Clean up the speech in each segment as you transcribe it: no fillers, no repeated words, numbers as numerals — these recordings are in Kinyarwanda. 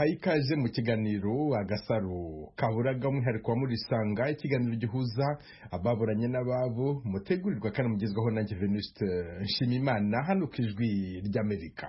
mbahaye ikaze mu kiganiro Agasaro Kaburaga, umwihariko wa Murisanga, ikiganiro gihuza ababuranye n'ababo, mutegurirwa kandi mugezwaho na Venuste Nshimiyimana hano ku Ijwi ry'Amerika.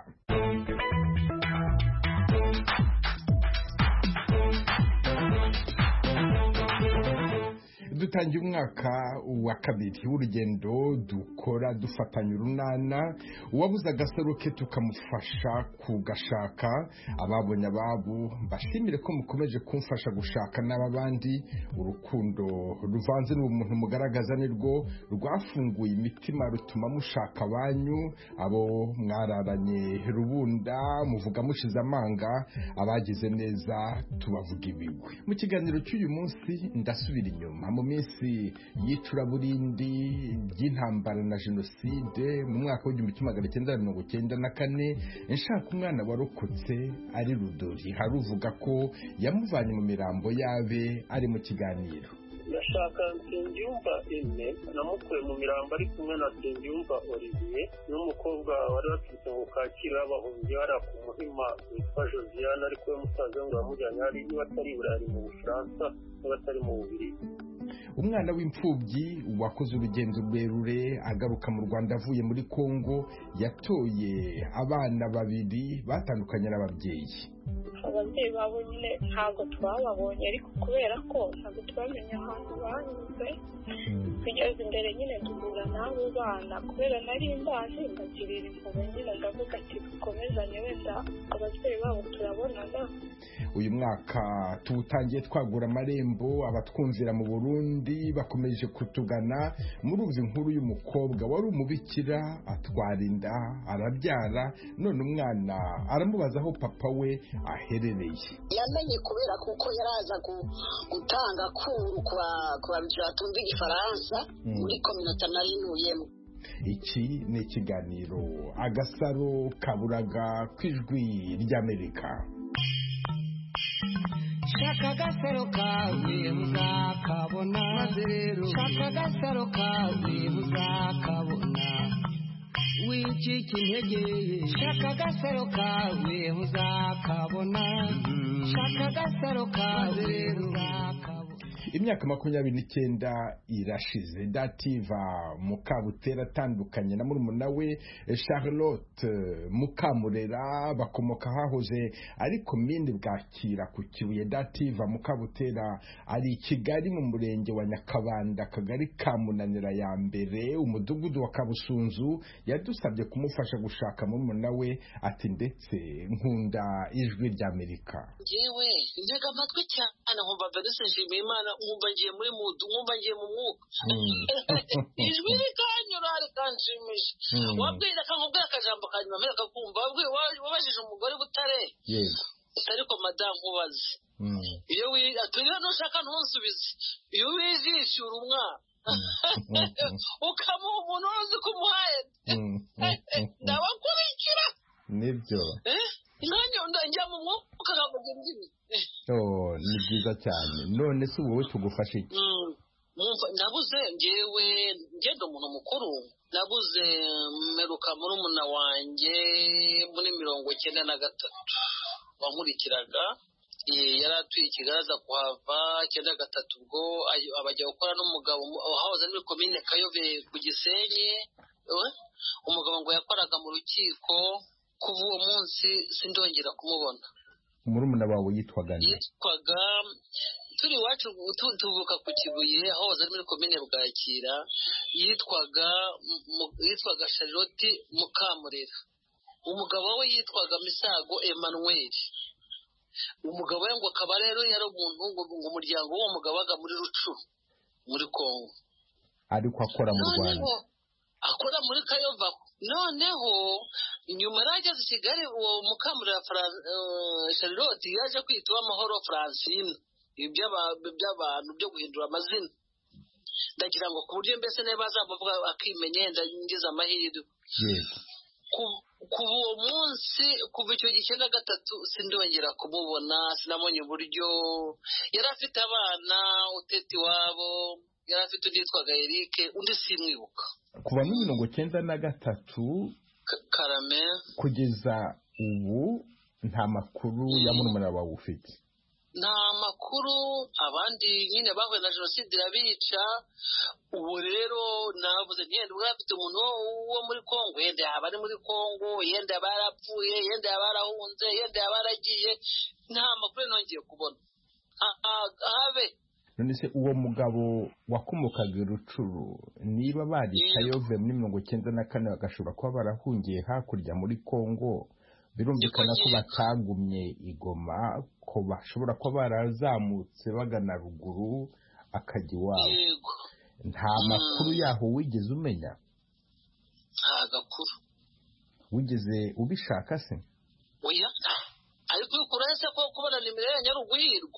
Dutangiye umwaka wa kabiri w'urugendo dukora dufatanya urunana, uwabuze agasaro ke tukamufasha kugashaka. Ababonye ababo mbashimire ko mukomeje kumfasha gushaka n'abandi. Urukundo ruvanze n'ubumuntu mugaragaza nirwo rwafunguye imitima rutuma mushaka abanyu, abo mwararanye rubunda muvuga mushize amanga, abagize neza tubavuga ibigwi. Mu kiganiro cy'uyu munsi ndasubira inyuma mu minsi y'icuraburindi ry'intambara na jenoside mu mwaka w'1994, nshaka umwana warokotse ari Rudori. Haruvuga ko yamuvanye mu mirambo yabe ari mu kiganiro. Ndashaka Nsengiyumva Aime, namukuye mu mirambo ari kumwe na Nsengiyumva Olivier n'umukobwa wari waturutse mu Kacyiru y'abahungiye hariya ku Muhima witwa Josiane, ariko we musaza we ngo yamujyanye hari niba atari i Burayi mu Bufaransa niba atari mu Bubiligi. Umwana w'imfubyi wakoze urugendo rurerure agaruka mu Rwanda avuye muri Kongo, yatoye abana babiri batandukanye n'ababyeyi. Ababyeyi babo nyine ntabwo twababonye, ariko kubera ko ntabwo twamenye ahantu banyuze, tugeze imbere nyine duhura n'abo bana. Kubera nari mbazi mbagirira impuhwe nyine ndavuga ati dukomezanye, wenda ababyeyi babo turabonana. Uyu mwaka tuwutangiye twagura amarembo, abatwumvira mu Burundi bakomeje kutugana. Murumva inkuru y'umukobwa wari umubikira, atwara inda, arabyara, none umwana aramubaza aho papa we aherereye. Yamenye kubera kuko yaraza gutanga kuru ku babikira batumva igifaransa muri kominote nari ntuyemo. Iki ni ikiganiro Agasaro Kaburaga ku Ijwi ry'Amerika. Shaka agasaro kawe uzakabona, maze rero shaka agasaro kawe uzakabona, wicika intege. Shaka agasaro kawe uzakabona, shaka agasaro kawe uzakabona. Imyaka 29 irashize Dativa Mukabutera atandukanye na murumuna we Charlotte Mukamurera, bakomoka hahoze ari komine Bwakira ku Kibuye. Dativa Mukabutera ari Kigali mu murenge wa Nyakabanda, akagari ka Munanira ya mbere, umudugudu wa Kabusunzu. Yadusabye kumufasha gushaka murumuna we, ati ndetse nkunda Ijwi ry'Amerika. Yewe ntega amatwi cyane nkumva Venuste Nshimiyimana, nkumva ngiye muri mood, nkumva ngiye mu mwuka. Ijwi rikanyura rikanshimisha. Wabwira akakubwira akajambo kanyuma mbere akakumva, wabajije umugore Butare. Yego. Ariko madamu ubaze. Iyo aturiye nushaka ntunsubize. Iyo wijishura umwana ukamuha umuntu uzi kumuhaye, ndabakurikira. Nibyo. Njya mu mwuka nkavuga indimi. Ni byiza cyane. None se wowe tugufasha iki? Nabuze ngewe ngenda umuntu mukuru, nabuze meruka murumuna wanjye muri 93 wankurikiraga. Yari atuye Kigali aza kuhava 93, ubwo abajya gukora n'umugabo hahoze muri komine Kayove ku Gisenyi. Umugabo ngo yakoraga mu rukiko, kuva uwo munsi sindongera kumubona. Murumuna wawe yitwaga nde? Yitwaga turi iwacu tuvuka ku Kibuye aho ari muri komine Bwakira, yitwaga Charlotte Mukamurera. Umugabo we yitwaga Misago Emmanuel. Umugabo we ngo akaba rero yari umuntu ngo umuryango w'uwo mugabo waga muri Rucu muri Kongo, ariko akora mu Rwanda, akora muri Kayova. Noneho inyuma yageze i Kigali, uwo Mukamurera Charlotte yaje kwitwa Amahoro Francine. Iby'abantu byo guhindura amazina, ndagira ngo ku buryo mbese niba bazamuvuga akimenye ngize amahirwe. Kuva uwo munsi, kuva icyo gihe 93 sindongera kumubona. Sinamenye uburyo yari afite abana, uteti wabo yari afite undi yitwaga Eric, undi simwibuka. Kuva muri 93 Karame kugeza ubu nta makuru ya murumuna wawe ufite? nta makuru, abandi nyine bahuye na jenoside irabica. ubu rero navuze ntiyenda ubwo afite umuntu wo muri Kongo, yenda yaba ari muri Kongo, yenda yaba yarapfuye, yenda yaba yarahunze, yenda yaba yaragiye, nta makuru nongeye kubona habe. None se uwo mugabo wakomokaga i Rucuru, niba bari Kayove muri 1994 bagashobora kuba barahungiye hakurya muri Kongo, birumvikana ko batagumye i Goma, ko bashobora kuba barazamutse bagana ruguru akajya iwabo. Nta makuru yaho wigeze umenya? Nta gakuru. Wigeze ubishaka se? Oya, ariko ukurese ko kubona nimero ya Nyarugwirwa.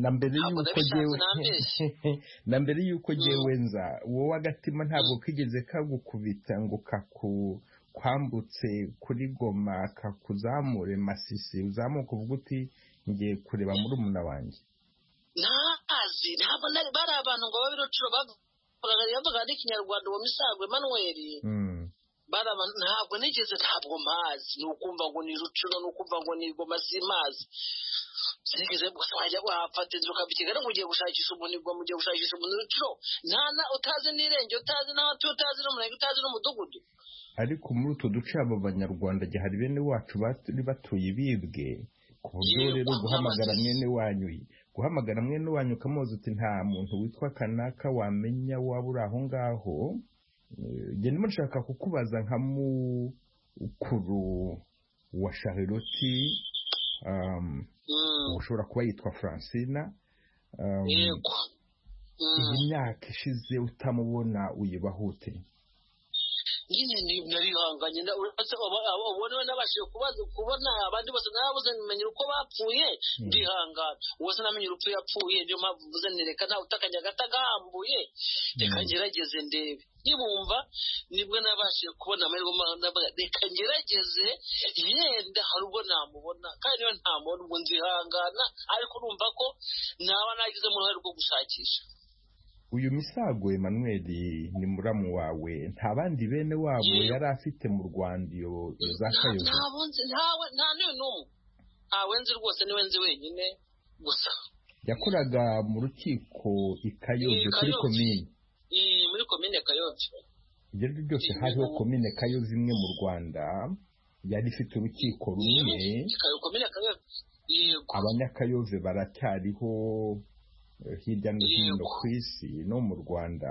Na mbere yuko jewe nza, wowe agatima ntabwo kigeze kagukubita ngo kwambutse kuri Goma kakuzamure Masisi, uzamuka uvuga uti ngiye kureba murumuna wanjye? Ntazi, ntabwo bari abantu ngo babirucuro bavuga n'ikinyarwanda uwo Misago Emmanuel. Ntabwo nigeze, ntabwo mazi, nukumva ngo ni Rucuro, nukumva ngo ni Goma, simazi. Sinigeze wajya wafata inzu ukabikigana ngo ugiye gushakisha umuntu, ngo mugiye gushakisha umuntu Rucuro, nta utazi n'irenge, utazi n'abatu, utazi n'umurenge, utazi n'umudugudu. Ariko muri utwo duce abo banyarwanda hari bene wacu bari batuye bibwe, ku buryo rero guhamagara mwene wanyu ukamubaza uti nta muntu witwa kanaka wamenya waba uri aho ngaho. Njye ndimo nshaka kukubaza nka mukuru wa Charlotte, ushobora kuba yitwa Francina. Iyi myaka ishize utamubona uyibahute? Nyine narihanganye, ubona nabashije kubona abandi bose nabuze namenye uko bapfuye, ndihangana. Wose namenye urupfu yapfuye, niyo mpamvu mvuze nireka nta utakanya gatagambuye, reka ngerageze ndebe. Nibumva nibwo nabashije kubona amahirwe ndavuga reka ngerageze, yenda hari ubwo namubona, kandi niyo ntamubona ubwo nzihangana, ariko urumva ko naba nagize mu ruhare rwo gushakisha. Uyu Misago Emmanuel ni muramu wawe, nta bandi bene wabo yari afite mu Rwanda iyo za Kayove? Nta n'umwe, ntawe nzi rwose, niwe nzi wenyine gusa. Yakoraga mu rukiko i Kayove kuri komine? Muri komine Kayove. Ibyo byose hariho komine Kayove imwe mu Rwanda yari ifite urukiko rumwe. Abanyakayove baracyariho hirya no hino ku isi no mu Rwanda.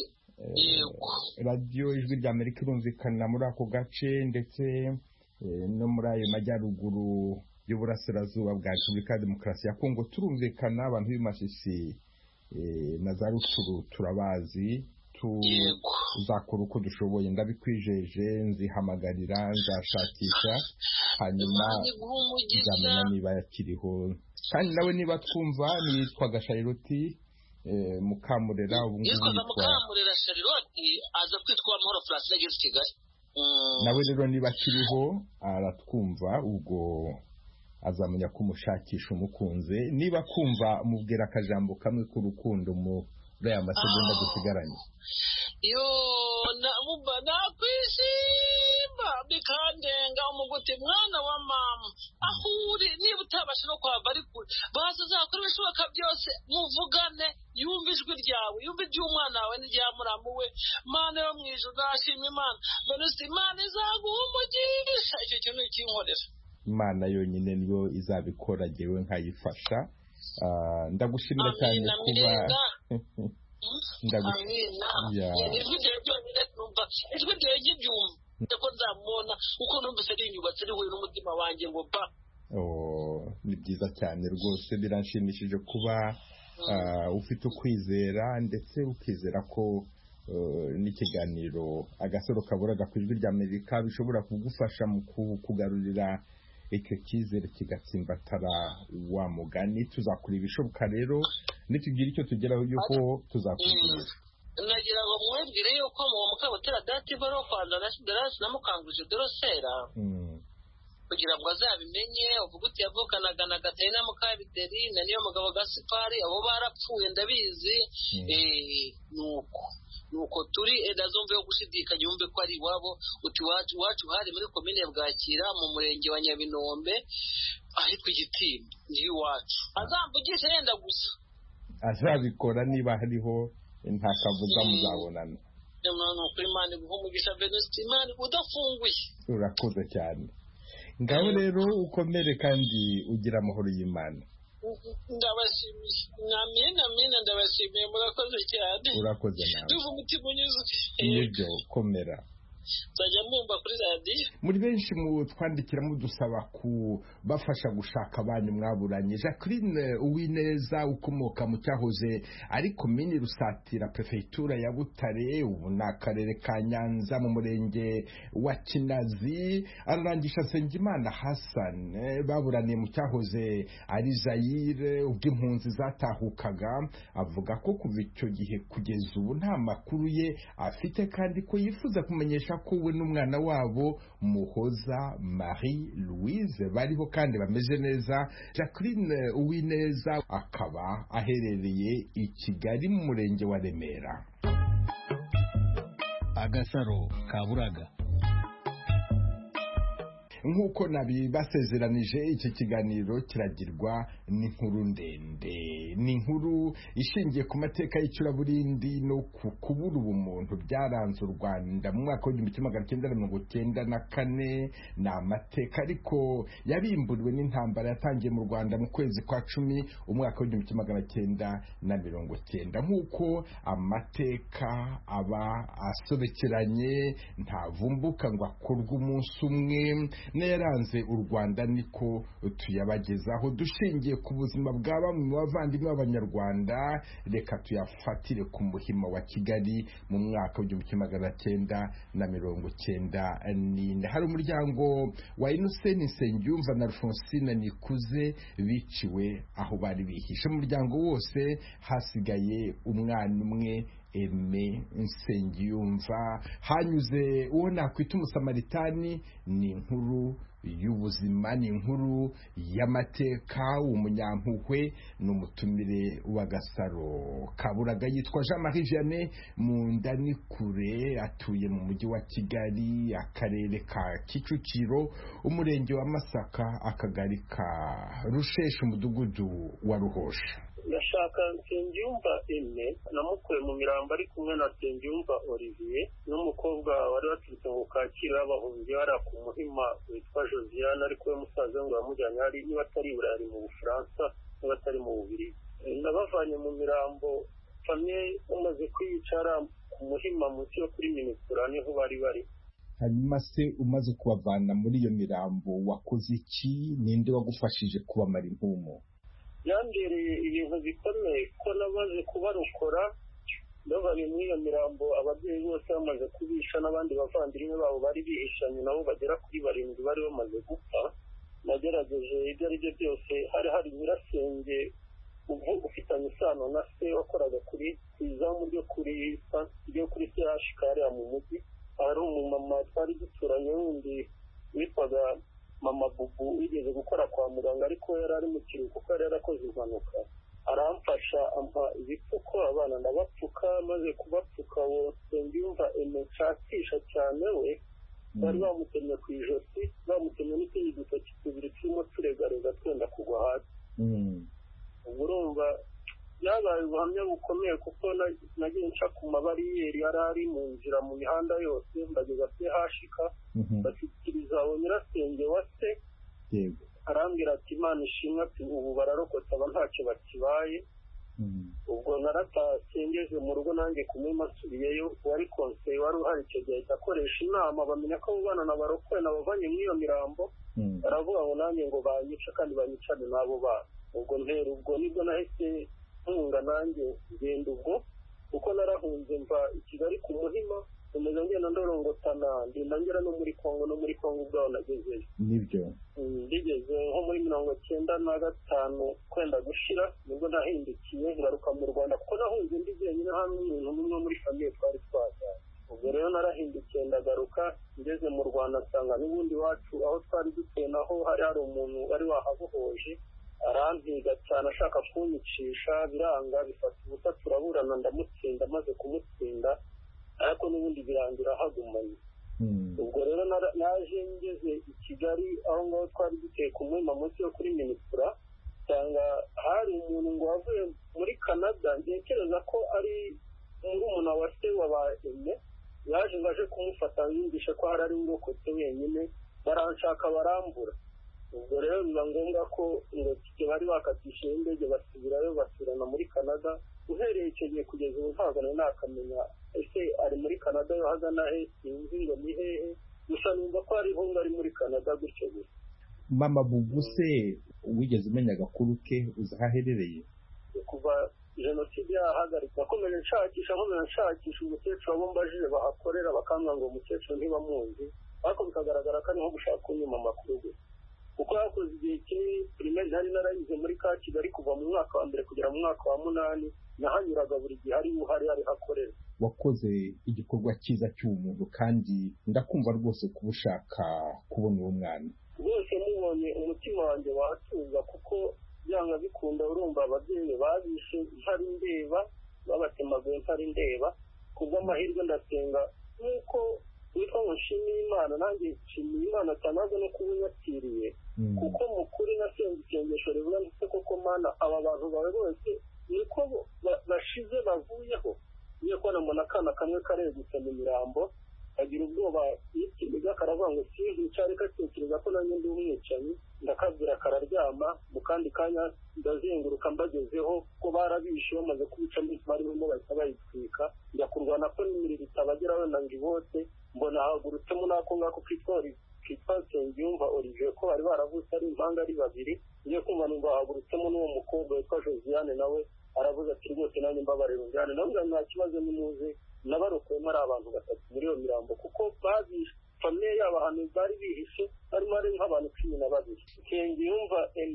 Radio Ijwi ry'Amerika irumvikana muri ako gace, ndetse no muri ayo majyaruguru y'uburasirazuba bwa Repubulika ya Demokarasi ya Kongo turumvikana. Abantu b'Imasisi na za Rucuru turabazi, tuzakora uko dushoboye, ndabikwijeje, nzihamagarira, nzashakisha, hanyuma nzamenya niba yakiriho. Kandi nawe niba twumva, nitwaga Charlotte Mukamurera, ubu ngubu yitwa Mukamurera Charlotte, aza kwitwa Amahoro Francine ageze i Kigali. Nawe rero niba akiriho aratwumva, ubwo azamenya ko umushakisha umukunze. Niba kumva, mubwira akajambo kamwe k'urukundo muri aya masegonda dusigaranye. Nakwishima bikandenga umuguti, mwana wa mama, aho uri, niba utabasha no kwava ari kure, basi uzakora ibishoboka byose muvugane, yumva ijwi ryawe, yumva iry'umwana wawe n'irya muramu we. Mana yo mu ijuru, ndashima Imana, mbere si Imana izaguha umugisha. Icyo kintu kinkorera Imana yonyine niyo izabikora, jyewe nkayifasha. Ndagushimira cyane kuba ijwi ryawe nkibyumva ko nzamubona, uko numvise rinyubatse rihuye n'umutima wanjye ngo ba. Ni byiza cyane rwose, biranshimishije kuba ufite ukwizera, ndetse ukizera ko n'ikiganiro Agasaro Kaburaga ku Ijwi ry'Amerika bishobora kugufasha mu kugarurira icyo cyizere kigatsimbatara wa mugani. Tuzakora ibishoboka rero, nitugira icyo tugeraho yuko tuzakubwira. Nagira ngo mwebwire yuko mu Mukabutera dati baro Rwanda na Mukanguje Dorosera, kugira ngo azabimenye. Uvuga uti yavukanaga na Gatarina Mukabiteri na niyo mugabo Gasipari, abo barapfuye ndabizi. Nuko turi ndazumva yo gushidikanya, yumve ko ari iwabo. Uti wacu hari muri komine Bwakira mu murenge wa Nyabinombe, ahitwa Igitimba niho iwacu azamvugisha yenda gusa azabikora niba hariho nta kabuza muzabonana ni ukuri Imana iguha umugisha Venuste Imana udafunguye urakoze cyane ngaho rero ukomere kandi ugira amahoro y'Imana ndabashimiye namina ndabashimiye murakoze cyane urakoze nawe duva umutima unyuze nibyo komera nzajya mwumva kuri radiyo muri benshi mu twandikira mudusaba kubafasha gushaka abanyu mwaburanye. Jacqueline Uwineza ukomoka mu cyahoze ari komini Rusatira prefeitura ya Butare ubu ni akarere ka Nyanza mu murenge wa Kinazi ararangisha Nsengimana Hassan baburaniye mu cyahoze ari Zaire ubwo impunzi zatahukaga avuga ko kuva icyo gihe kugeza ubu nta makuru ye afite kandi ko yifuza kumenyesha ko we n'umwana wabo Muhoza Marie Louise bariho kandi bameze neza. Jacqueline Uwineza akaba aherereye i Kigali mu murenge wa Remera. Agasaro Kaburaga. Nk'uko nabibasezeranije iki kiganiro kiragirwa n'inkuru ndende, n'inkuru ishingiye ku mateka y'icuraburindi no ku kubura ubumuntu byaranze u Rwanda mu mwaka w'1994. ni amateka ariko yabimburiwe n'intambara yatangiye mu Rwanda mu kwezi kwa 10 umwaka w'1990. nk'uko amateka aba asobekeranye ntavumbuka ngo akorwe umunsi umwe, yaranze u Rwanda niko tuyabagezaho dushingiye ku buzima bwa bamwe mu bavandimwe b'Abanyarwanda. Reka tuyafatire ku Muhima wa Kigali mu mwaka w'1994. hari umuryango wa Innocent Nsengiyumva na Alphonsine Nikuze biciwe aho bari bihishe. mu muryango wose hasigaye umwana umwe, Aime Nsengiyumva. hanyuze uwo nakwita umusamaritani. ni inkuru y'ubuzima, ni inkuru y'amateka. umunyampuhwe n'umutumire wa Gasaro Kaburaga yitwa Jean-Marie Vianney Mundanikure, atuye mu mujyi wa Kigali, akarere ka Kicukiro, umurenge wa Masaka, akagari ka Rusheshe, umudugudu wa Ruhosha. ndashaka Nsengiyumva Aime namukuye mu mirambo ari kumwe na Nsengiyumva Olivier n'umukobwa wari waturutse ngo Kacyiru y'abahungiye hari ku Muhima witwa Josiane, ariko we musaza ngo yamujyanye hari niba atari Burayi mu Bufaransa niba atari mu Bubiligi. Nabavanye mu mirambo famye bamaze kwicara ku Muhima munsi yo kuri Minisura niho bari. hanyuma se umaze kubavana muri iyo mirambo wakoze iki? ninde wagufashije kubamara impumu? yambereye ibintu bikomeye ko namaze kubarokora ndabari muri iyo mirambo. ababyeyi bose bamaze kubisha n'abandi bavandimwe babo bari bihishanye nabo bagera kuri 7 bari bamaze gupfa. nagerageje ibyo ari byo byose. hari nyirasenge ufitanye isano na se wakoraga kuri izamu ryo kuri CHK hariya mu mujyi. hari umumama twari duturanye wundi witwaga Mama Bubu wigeze gukora kwa muganga, ariko yari ari mu kiruhuko kuko yari yarakoze impanuka. aramfasha ampa ibipfuko abana ndabapfuka. maze kubapfuka wo Nsengiyumva Aime nshakisha cyane we bari bamutemye ku ijosi, bamutemye n'ikindi dutoki tubiri turimo turegarega twenda kugwa hasi. ubwo urumva byabaye ubuhamya bukomeye kuko nagiye nca ku mabariyeri yari ari mu nzira mu mihanda yose ndageza CHK bashyikiriza abo nyirasenge wa se. arambwira ati Imana ishimwe, ati ubu bararokotse aba ntacyo bakibaye. ubwo naratashye ngeze mu rugo nanjye kumwe masubiyeyo. wari konseye wari uhari icyo gihe akoresha inama bamenya ko abo bana nabarokoye nabavanye muri iyo mirambo. baravuga ngo nanjye ngo banyice kandi banyicane n'abo bana. ubwo ubwo nibwo nahise ntunga nanjye ngenda ubwo kuko narahunze mva i Kigali ku Muhima umeze ngenda ndorongotana ndinda ngera no muri Kongo ubwaho nagezeyo. nibyo ndigeze nko muri 95 kwenda gushira nibwo nahindukiye ngaruka mu Rwanda kuko nahunze ndi jyenyine hamwe n'umuntu muri famille twari twajyanye. ubwo rero narahindukiye ndagaruka ngeze mu Rwanda nsanga n'ubundi wacu aho twari dutuye naho hari umuntu wari wahabohoje arampiga cyane ashaka kunyicisha biranga bifata ubusa turaburana ndamutsinda. maze kumutsinda ariko n'ubundi birangira hagumanye. ubwo rero naje ngeze i Kigali aho ngaho twari duteye ku Muhima munsi yo kuri Minisura, cyangwa hari umuntu ngo wavuye muri Canada, ntekereza ko ari murumuna wa se wabaye, yaje ngaje kumufata yumvishe ko hari ari ngokotse wenyine, baranshaka barambura. ubwo rero biba ngombwa ko ngo bari bakatishije indege basubirayo basubirana muri Canada. Uhereye icyo gihe kugeza ubu ntabwo nari nakamenya ese ari muri Canada yo hagana he, sinzi ngo ni hehe, gusa numva ko hariho ngo ari muri Canada gutyo gusa. Mama Bubu se wigeze umenya agakuru ke uzi aho aherereye? Kuva jenoside yahagarika nakomeje nshakisha umukecuru abo mbajije bahakorera, bakambwira ngo umukecuru ntibamuzi, ariko bikagaragara ko ari nko gushaka kunyuma amakuru gusa, kuko hakoze igihe kinini primaire nari narayize muri ka Kigali kuva mu mwaka wa mbere kugera mu mwaka wa 8, nahanyuraga buri gihe ari hakorera. Wakoze igikorwa cyiza cy'umuntu kandi ndakumva rwose kuba ushaka kubona uwo mwana. Rwose mubonye umutima wanjye watuza, kuko byanga bikunda urumva ababyeyi babishe ntari ndeba, babatemaguye ntari ndeba. Kubw'amahirwe ndasenga nk'uko witwa ngo nshimiye Imana, nanjye nshimiye Imana cyane no kuba unyakiriye, kuko mu kuri nasenze isengesho rivuga ndetse koko Mana aba bantu bawe bose niko bashize bavuyeho. Niyo kubona mbona akana kamwe karegutse mu mirambo, agira ubwoba y'ikiniga, karavuga ngo sinzica, ariko atekereza ko nanjye ndi umwicanyi, ndakabwira kararyama. Mu kandi kanya ndazenguruka mbagezeho ko barabishe, bamaze kubica barimo bahita bayitwika, njya kurwana ko n'imiriro itabagera wenda ngo ibote, mbona hagurutsemo n'ako ngako kitwa Nsengiyumva Olivier, ko bari baravutse ari impanga ari babiri. Niyo kumva numva hagurutsemo n'uwo mukobwa witwa Josiane, nawe aravuze ati rwose nanjye mbabarira unjyane. Navuga nta kibazo nimuze, nabarokuyemo ari abantu 3 muri iyo mirambo, kuko babishe famille yabo ahantu bari bihishe harimo ari nk'abantu 12. Nsengiyumva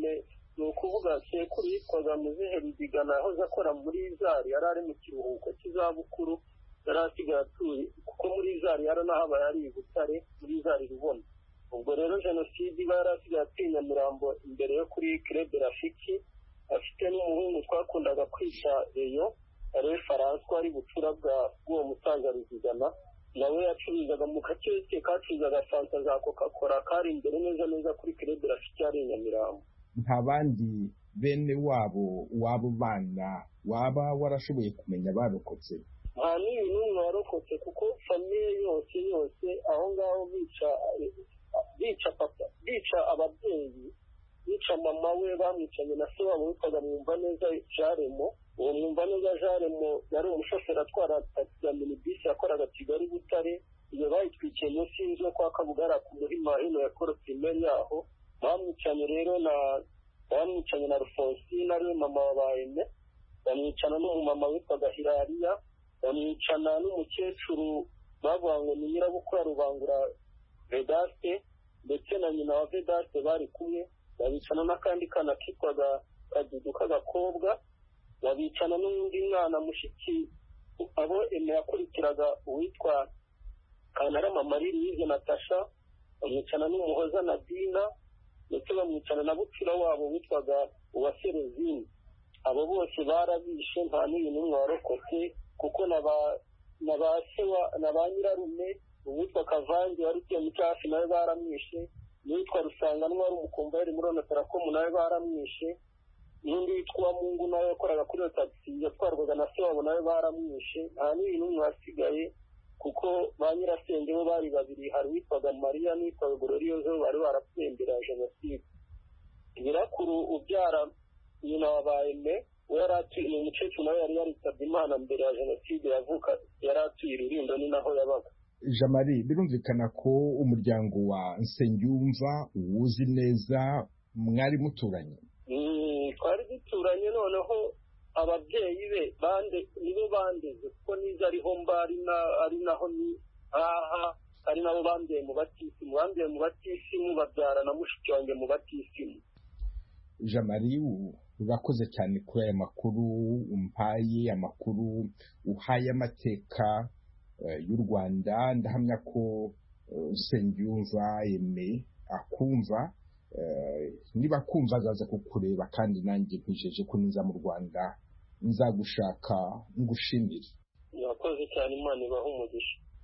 ni ukuvuga sekuru yitwaga Muzehe Rudigana, yahoze akora muri Zari, yari ari mu kiruhuko cy'izabukuru, yari asigaye atuye, kuko muri Zari yari n'ahabaye ari i Butare, muri Zari Rubona. Ubwo rero jenoside iba yari asigaye atuye Nyamirambo imbere yo kuri Club Rafiki, afite n'umuhungu twakundaga kwita Eyo, ari François, ari bucura bw'uwo musaza Rudigana, nawe yacuruzaga mu kaceke kacuruzaga fanta za Coca-Cola, kari imbere neza kuri Club Rafiki ari i Nyamirambo. Nta bandi bene wabo bana waba warashoboye kumenya barokotse? Nta n'umwe warokotse, kuko famille yose aho ngaho bica papa, bica ababyeyi, bica mama we, bamwicanye na se wabo witwaga Mwumvaneza Jaremo. Uwo Mwumvaneza Jaremo yari umushoferi atwara taxi ya minibus yakoraga Kigali Butare. Iyo bayitwikiye munsi y'inzu yo kwa Kabugara ku Muhima hino ya Koro primaire yaho. Bamwicanye rero na Rufosine ariwe mama wabayeme, bamwicana n'umumama witwaga Hilariya, bamwicana n'umukecuru bavuga ngo ni nyirabukwe Rubangura Vedaste, ndetse na nyina wa Vedaste bari kumwe. Babicana n'akandi kana kitwaga Kadudu k'agakobwa, babicana n'undi mwana mushiki abo yakurikiraga uwitwa Kantarama Marie Natasha, bamwicana n'umuhoza Nadina, ndetse bamwicana na bucura wabo witwaga Uwaserezini. Abo bose barabishe, nta n'umwe warokotse, kuko na ba nyirarume uwitwa Kavange wari utuye mu cyafi nawe baramwishe, n'uwitwa Rusanganwa wari umukomvayeri muri Onatarakomu nawe baramwishe, n'undi witwa Mungu nawe yakoraga kuri iyo taxi yatwarwaga na se wabo nawe baramwishe. Nta n'umwe wasigaye, kuko ba nyirasenge bo bari babiri, hari uwitwaga Mariya n'uwitwaga Glorioso, bari barapfuye mbere ya jenoside. Nyirakuru ubyara nyina wabayeme we yari atuye, ni umukecuru nawe yari yaritabye Imana mbere ya jenoside, yavuka yari atuye i Rulindo, ni naho yabaga. Jean Marie, birumvikana ko umuryango wa Nsengiyumva uwuzi neza, mwari muturanye? Twari duturanye, noneho ababyeyi be nibo bandeze, kuko niza ariho ari naho ni aha, ari nabo bambye mu batisimu, babyara na mushiki wanjye mu batisimu. Jean Marie, urakoze cyane kuri aya makuru umpaye, amakuru uhaye amateka y'u Rwanda. Ndahamya ko Nsengiyumva Aime akumva, niba kumva azaza kukureba, kandi nanjye nkwijeje ko niza mu Rwanda nzagushaka ngushimire. Yakoze cyane, Imana ibahe umugisha.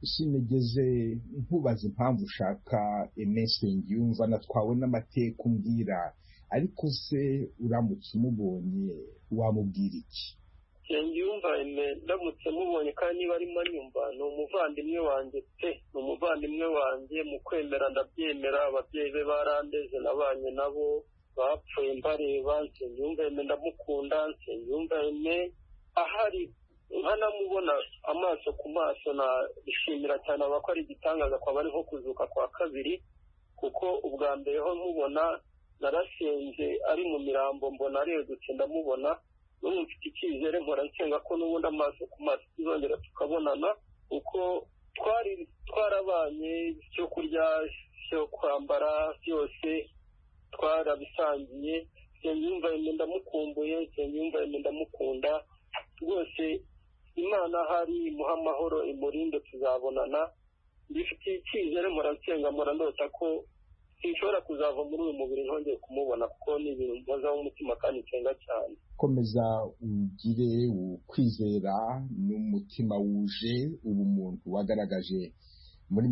sinigeze nkubaza impamvu ushaka emesengi yumva natwawe n'amateka umbwira, ariko se uramutse umubonye wamubwira iki? yumva ndamutse mubonye kandi niba arimo anyumva, ni umuvandimwe wanjye pe, ni umuvandimwe wanjye mu kwemera ndabyemera. Ababyeyi be barandeze, nabanye nabo bapfuye mbareba. Nsengiyumva ndamukunda. Nsengiyumva ahari nkanamubona amaso ku maso nabishimira cyane, aba ko ari igitangaza kwaba ari nko kuzuka kwa kabiri, kuko ubwa mbere ho mubona narasenze ari mu mirambo, mbona aregutse ndamubona. n'ubu mfite icyizere, mpora nsenga ko n'ubundi amaso ku maso tuzongera tukabonana, kuko twarabanye, icyo kurya cyo kwambara byose twarabisangiye. Nsengiyumva ndamukumbuye, Nsengiyumva ndamukunda rwose. Imana hari imuha amahoro, imurinde, tuzabonana. Ndifitiye icyizere, mpora nsenga, mpora ndota ko sinshobora kuzava muri uyu mubiri ntongeye kumubona, kuko ni ibintu mpozaho umutima kandi nsenga cyane. Komeza ugire ukwizera n'umutima wuje ubumuntu wagaragaje muri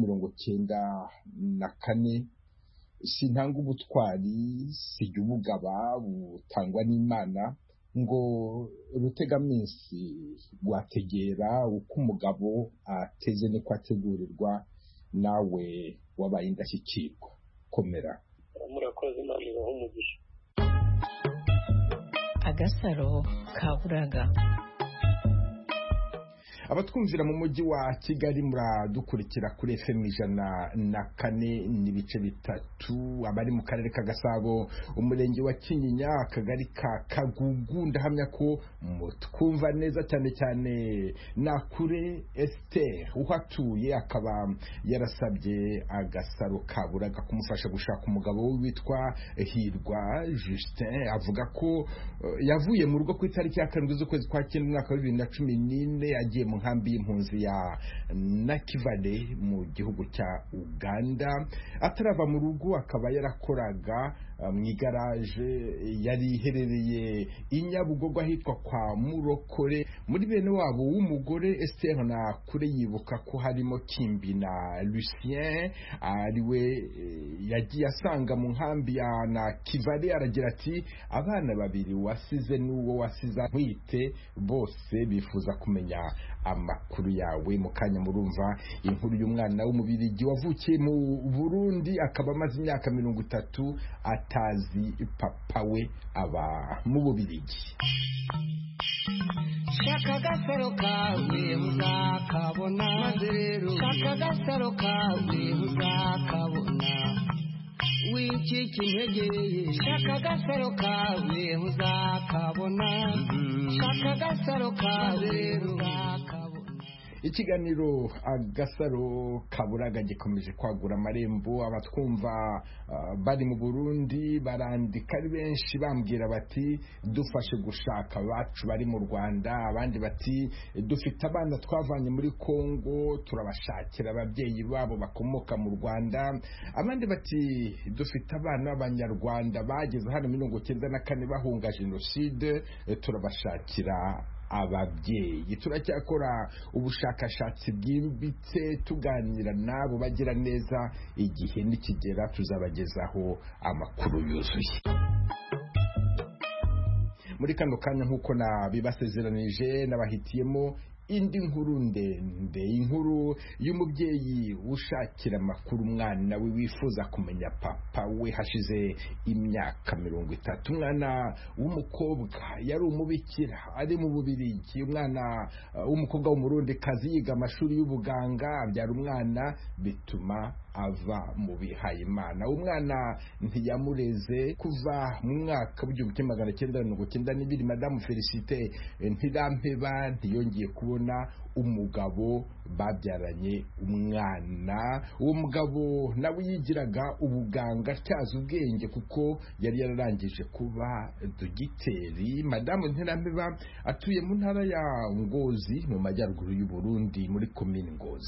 1994. Sintanga ubutwari, sijya ubugaba butangwa n'Imana, ngo rutegaminsi rwategera uko umugabo ateze niko ategurirwa. Nawe wabaye indashyikirwa, komera. Murakoze, Imana ibahe umugisha. Agasaro kaburaga. Abatwumvira mu mujyi wa Kigali muradukurikira kuri FM 104.3, abari mu karere ka Gasabo, umurenge wa Kinyinya, akagari ka Kagugu, ndahamya ko mutwumva neza cyane cyane. Nakure Esther uhatuye akaba yarasabye Agasaro kaburaga kumufasha gushaka umugabo we witwa Hirwa Justin. Avuga ko yavuye mu rugo ku itariki ya 7 z'ukwezi kwa 9 mwaka wa 2014, agiye mu nkambi y'impunzi ya Nakivale mu gihugu cya Uganda. Atarava mu rugo akaba yarakoraga mu igaraje yari iherereye i Nyabugogo ahitwa kwa Murokore. Muri bene wabo w'umugore Esther Nakure yibuka ko harimo Kimbi na Lucien, ariwe yagiye asanga mu nkambi ya Nakivale. Aragira ati, abana babiri wasize n'uwo wasize nkwite bose bifuza kumenya amakuru yawe. Mu kanya murumva inkuru y'umwana w'umubirigi wavukiye mu Burundi akaba amaze imyaka 30 atazi papa we aba mu Bubirigi. Shaka Agasaro kawe uzakabona, maze rero shaka Agasaro kawe uzakabona, wicika intege. Shaka Agasaro kawe uzakabona, shaka Agasaro kawe rero uzakabona. Ikiganiro Agasaro kaburaga gikomeje kwagura amarembo. Abatwumva bari mu Burundi barandika ari benshi bambwira bati dufashe gushaka abacu bari mu Rwanda. Abandi bati dufite abana twavanye muri Kongo turabashakira ababyeyi babo bakomoka mu Rwanda. Abandi bati dufite abana b'Abanyarwanda bageze hano 1994 bahunga jenoside turabashakira ababyeyi. Turacyakora ubushakashatsi bwimbitse tuganira nabo bagira neza. Igihe nikigera tuzabagezaho amakuru yuzuye. Muri kano kanya nk'uko nabibasezeranije nabahitiyemo indi nkuru ndende, inkuru y'umubyeyi ushakira amakuru umwana we wifuza kumenya papa we hashize imyaka 30. Umwana w'umukobwa yari umubikira ari mu Bubirigi. Umwana w'umukobwa w'umurundi kazi yiga amashuri y'ubuganga, abyara umwana bituma ava mu bihaye Imana. Umwana ntiyamureze kuva mu mwaka w'1992. Madamu Felicite Ntirampeba ntiyongeye kubona umugabo babyaranye umwana. Uwo mugabo nawe yigiraga ubuganga atyaza ubwenge kuko yari yararangije kuba dogiteri. Madamu Ntirampeba atuye mu ntara ya Ngozi mu majyaruguru y'u Burundi muri komine Ngozi.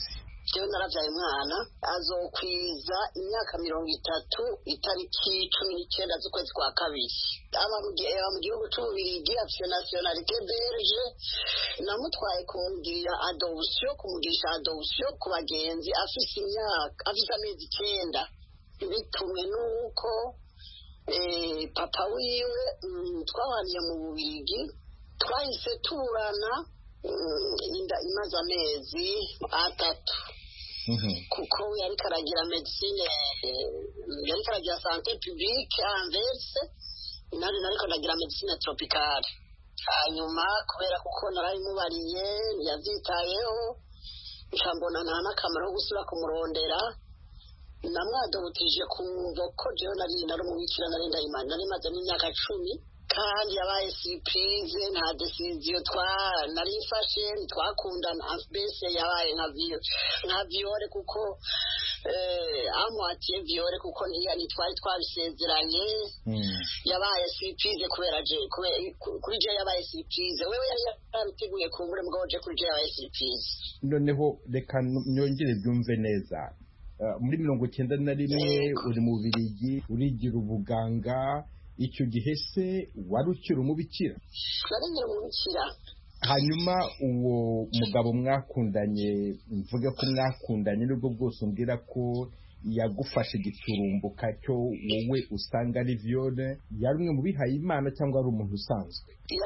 jewe naravyaye umwana azokwiza imyaka 30 itariki 19 z'ukwezi kwa kabiri. Aba mu gihugu c'Ububirigi afise nationalité belge. Namutwaye kumugirira adoption, kumugisha adoption ku bagenzi afise amezi 9. Bitumwe nuko papa wiwe twabaniye mu Bubirigi, twahise turana inda imaze amezi 3. Kuko yari karagira medicine, yari karagira santé publique Anvers, nari karagira medicine tropicale. Hanyuma kubera kuko narayimubariye yavyitayeho, ncambona nta n'akamaro ko gusubira kumurondera, namwadobutije kumva ko jewe nari umubikira nari ndayimana, nari maze n'imyaka 10 kandi yabaye surprise, nta decision nari mfashe, twakundana mbese yabaye nka viole kuko amwatiye viole kuko ntitwari twabisezeranye. Yabaye surprise kubera kuri je yabaye surprise, wewe yari yarabiteguye kumbure mugabo je kuri je yabaye surprise. Noneho reka nyongere byumve neza, muri 91 uri mu Bubirigi urigira ubuganga, icyo gihe se wari ukiri umubikira? Nari umubikira. Hanyuma uwo mugabo mwakundanye, mvuge ko mwakundanye nubwo bwose umbwira ko yagufashe igiturumbuka cyo wowe usanga ari viole, yari umwe mu bihaye Imana cyangwa ari umuntu usanzwe?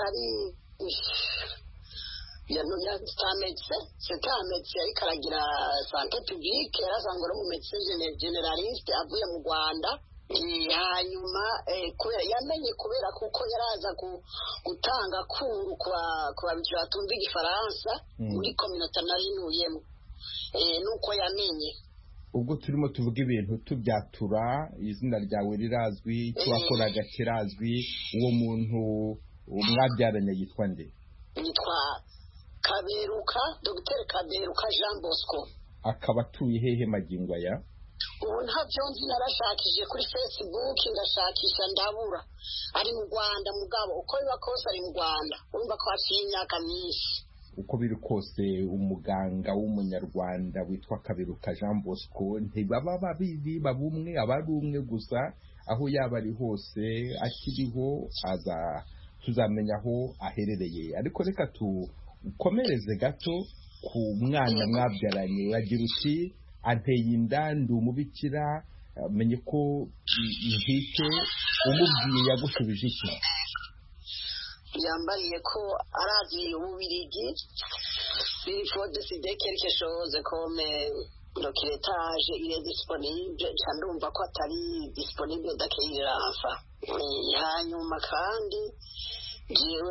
C'était un médecin ariko aragira santé publique, yarasanga ari umumédecin généraliste avuye mu Rwanda. Hanyuma kubera yamenye, kubera kuko yaraza gutanga kuru ku babikira batumva igifaransa muri communauté nari nuyemo, nuko yamenye. Ubwo turimo tuvuga ibintu tubyatura, izina ryawe rirazwi, icyo wakoraga kirazwi, uwo muntu mwabyaranye yitwa nde? Yitwa Kaberuka, Dr Kaberuka Jean Bosco. Akaba atuye hehe magingo aya? Ubu ntavyo nzi, narashakije kuri Facebook ndashakisha ndabura. Ari mu Rwanda mugabo uko biba kose ari mu Rwanda, urumva ko haciye imyaka myinshi. Uko biri kose umuganga w'umunyarwanda witwa Kaberuka Jean Bosco ntibaba babiri, babumwe, abari umwe gusa, aho yaba ari hose akiriho tuzamenya aho aherereye. Ariko reka tukomereze gato ku mwana mwabyaranye. Uragira uti anteye inda, ndi umubikira, menye ko nkike, umubwiye yagushubije iki? Yambariye ko arazi Ububirigi, il faut décider quelque chose comme le crétage il est disponible, ndumva ko atari disponible d'accueillir l'enfant. Hanyuma kandi jewe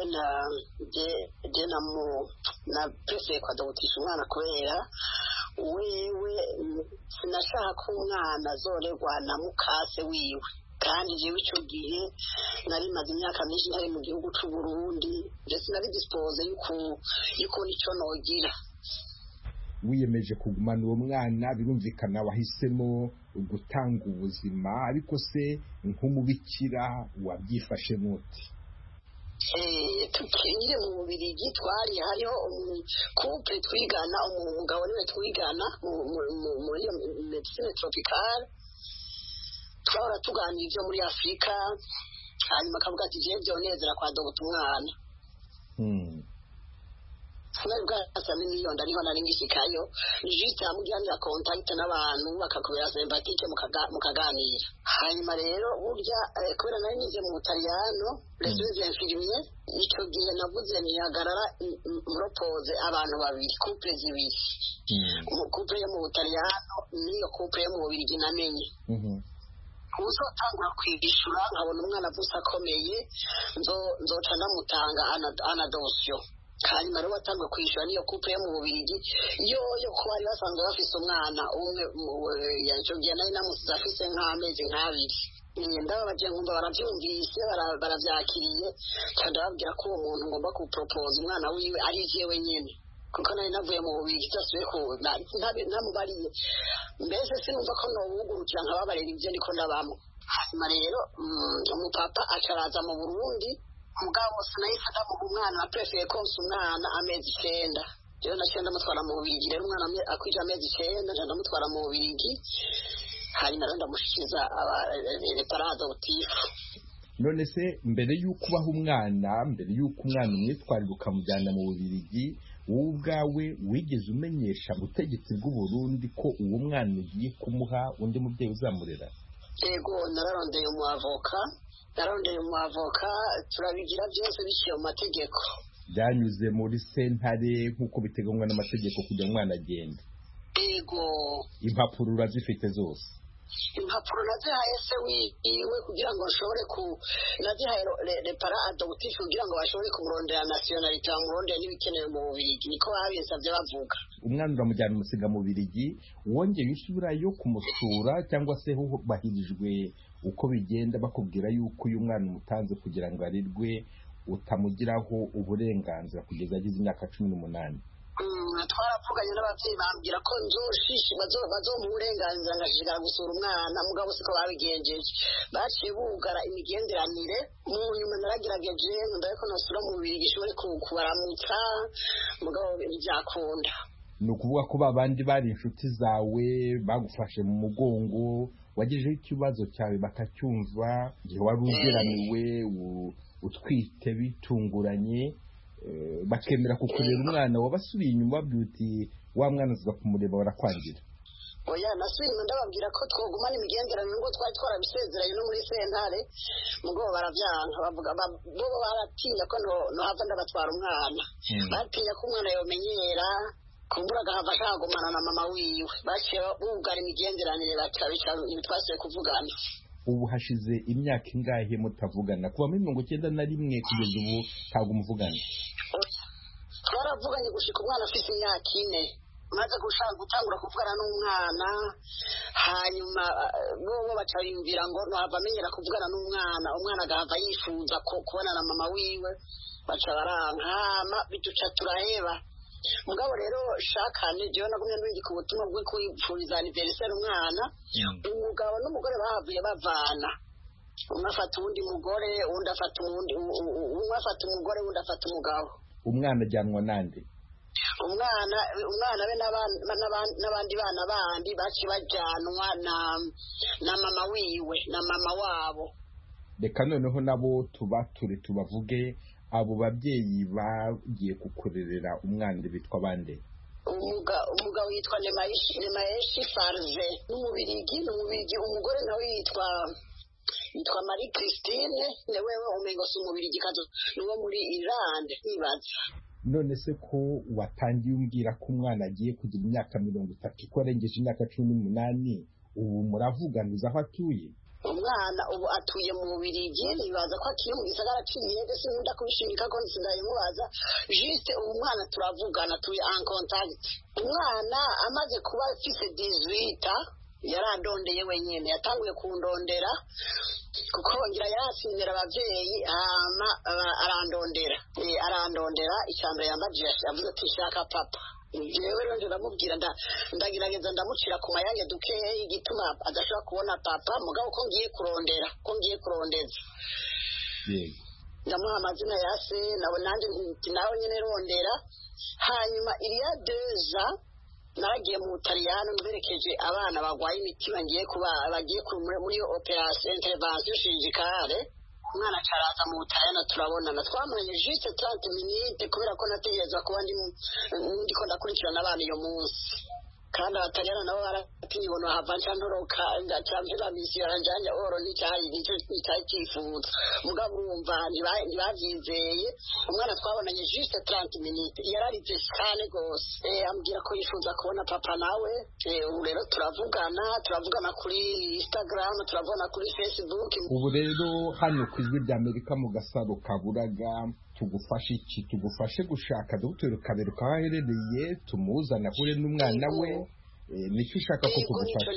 na prefe kwa dogutisha umwana kubera wewe sinashaka ko umwana azoregwa na mukase wiwe, kandi jewe icyo gihe nari maze imyaka myinshi ntari mu gihugu c'u Burundi, je sinari dispose yuko nicyo nogira. Wiyemeje kugumana uwo mwana, birumvikana wahisemo gutanga ubuzima, ariko se nk'umubikira wabyifashe muti? Tukiri mu Bubirigi hariho couple twigana, umugabo niwe twigana muri medicine tropicale, twahora tuganira ibyo muri Afurika, hanyuma akavuga ati jewe byonezera kwa dogota umwana. Sinari bwasame n'iyonda niho nari ngishikayo, ni juste amugiranira contact n'abantu bakakubera sympathique mukaganira. Hanyuma rero burya kubera nari nize mu Butaliyano les infirmiers, icyo gihe navuze ntihagarara muropose abantu babiri, couple zibiri, couple yo mu Butaliyano n'iyo couple yo mu Bubirigi namenye. Uzotanga kwishura nkabona umwana gusa akomeye, nzoca ndamutanga anadosyo. Hanyuma rero watanga kwishura niyo couple yo mu Bubirigi, yo ko bari basanzwe bafise umwana umwe, icyo gihe nari namusize afise nk'amezi nk'abiri. Ndababaje nkumva baravyumvise, baravyakiriye, kandi babwira ko uwo muntu ngomba kupropose umwana wiwe ari jewe nyene, kuko nari navuye mu Bubirigi tudasubiye ntamubariye, mbese sinumva ko nowugurukira nkababarira ivyo niko ndabamo. Hanyuma rero umupapa acaraza mu Burundi, mugabo sinahise ndamuha umwana, naprefeye konsa umwana amezi 9. rero naciye ndamutwara mu Bubiligi. Rero umwana akwije amezi 9 naje ndamutwara mu Bubiligi, hanyuma rero ndamushikiriza reparado utifu. None se mbere y'uko ubaha umwana, mbere y'uko umwana umwitwarira ukamujyana mu Bubiligi, wowe ubwawe wigeze umenyesha ubutegetsi bw'u Burundi ko uwo mwana ugiye kumuha undi mubyeyi uzamurera? Yego, nararondeye umwavoka, turabigira byose biciye mu mategeko. Byanyuze muri sentare nk'uko biteganywa n'amategeko kugira umwana agende? Yego. Impapuro urazifite zose? Impapuro nazihaye se wiwe kugira ngo nshobore nazihaye repara adoptif kugira ngo bashobore kumurondera nationality, bamurondera n'ibikenewe mu Bubiligi, niko babisabye bavuga. Umwana uramujyana umusiga mu Bubiligi, wongeye usubirayo kumusura cyangwa se bahirijwe uko bigenda bakubwira yuko uyu mwana umutanze kugira ngo arirwe utamugiraho uburenganzira kugeza agize imyaka 18? Twaravuganye n'ababyeyi bambwira ko nzoshishi bazomuha uburenganzira ngashishikara gusura umwana, mugabo siko babigenjeje. Baciye bugara imigenderanire. Mu nyuma naragerageje ndabe ko nasura mu Bubiligi ishobore kubaramutsa, mugabo ntibyakunda. Ni ukuvuga ko babandi bari inshuti zawe bagufashe mu mugongo, wagejeho ikibazo cyawe bakacyumva, igihe wari ugeraniwe utwite bitunguranye, bakemera kukurera umwana, wabasubiye inyuma babwira uti wa mwana uza kumureba barakwangira? Oya, nasubiye inyuma ndababwira ko twogumana imigenderanire ngo twari twarabisezeranye no muri sentare, mugabo baravyanka, bavuga bo baratinya ko nohava ndabatwara umwana. Batinya ko umwana yomenyera kumbura agahava ashaka na mama wiwe. Baciye bugara imigenderanire batabica ntitwasubiye kuvugana. Ubu hashize imyaka ingahe mutavugana? Kuva muri 1991 kugeza ubu ntabwo muvugana? Twaravuganye gushika umwana afite imyaka 4, maze gushaka gutangura kuvugana n'umwana, hanyuma bo bacayumvira ngo ntava amenyera kuvugana n'umwana, umwana agahava yifuza kubona na mama wiwe, baca barankama biduca turaheba. Mugabo rero shakane jewe nagumye ndungika ubutumwa bwo kwipfuriza anniversaire umwana. Umugabo n'umugore bahavuye bavana, umwe afata uwundi mugore, uwundi afata umwe afata umugore, uwundi afata umugabo. Umwana ajyanwa nande? Umwana be n'abandi bana bandi baci bajyanwa na mama wiwe na mama wabo. Reka noneho nabo tubavuge. Abo babyeyi bagiye kukurerera umwana bitwa bande? Umugabo yitwa Nemaeshi Farze, n'umubirigi. Umugore nawe yitwa Marie Christine, newe umengo si umubirigi kazo niwo muri Irland nibaza. None se ko watangiye umbwira ko umwana agiye kugira imyaka 30 ko arengeje imyaka 18, ubu muravuganiza aho atuye? Umwana ubu atuye mu Bubiligi, nibaza ko akiri mu gisagara cy'Iyege, sinunda kubishimika ko nsindayimubaza. Juste ubu umwana turavugana, turi en contact. Umwana amaze kuba afise 18 yarandondeye wenyene, yatanguye kundondera kuko ngira yasinyira abavyeyi, hama arandondera icyambere yambajije, yavuze ati shaka papa. Jewe rero ndamubwira ndagerageza ndamucira ku mayange dukeya igituma adashobora kubona papa, mugabo ko ngiye kurondeza. Ndamuha amazina ya se, nawe nyene rondera. Hanyuma iriya 2 ans naragiye mu Butaliyano mberekeje abana bagwaye imitima bagiye muri operation intervention chirurgicale. Umwana caraza mu Butaliyano turabonana, twamanye juste 30 minutes kubera ko nategereza kuba ndiko ndakurikirana abana iyo munsi. Kandi abataliyano nabo baratinye ngo hava ntoroka ngacambira misi yaranjanya oro nicyo cyifuza. Mugabo urumva ntibavyizeye. Umwana twabonanye juste 30 minutes yararize cyane gose, ambwira ko yifuza kubona papa nawe. Ubu rero turavugana kuri Instagram, turavugana kuri Facebook. Ubu rero hano ku Ijwi ry'Amerika mu Gasaro Kaburaga tugufashe gushaka Dr. Kaberuka aho aherereye, tumuzana ahure n'umwana we. Nicyo ushaka ko tugufasha?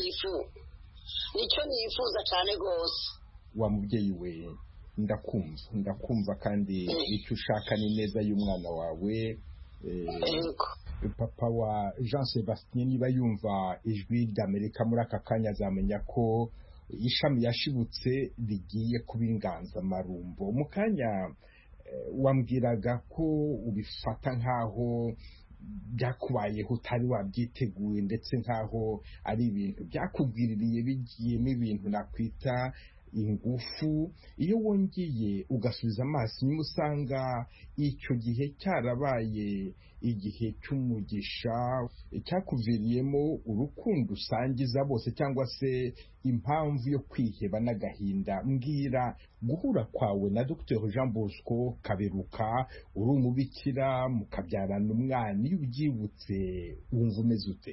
Nicyo nifuza cyane gose. Wa mubyeyi we, ndakumva kandi icyo ushaka ni neza y'umwana wawe. Papa wa Jean Sebastien niba yumva Ijwi ry'Amerika muri aka kanya azamenya ko ishami yashibutse rigiye kuba inganzamarumbo. Mu kanya wambwiraga ko ubifata nkaho byakubayeho utari wabyiteguye ndetse nkaho ari ibintu byakugwiririye bigiyemo ibintu nakwita ingufu, iyo wongeye ugasubiza amaso inyuma usanga icyo gihe cyarabaye igihe cy'umugisha cyakuviriyemo urukundo usangiza bose cyangwa se impamvu yo kwiheba n'agahinda. Mbwira guhura kwawe na Dr Jean Bosco Kaberuka uri umubikira mukabyarana umwana, iyo ubyibutse wumva umeze ute?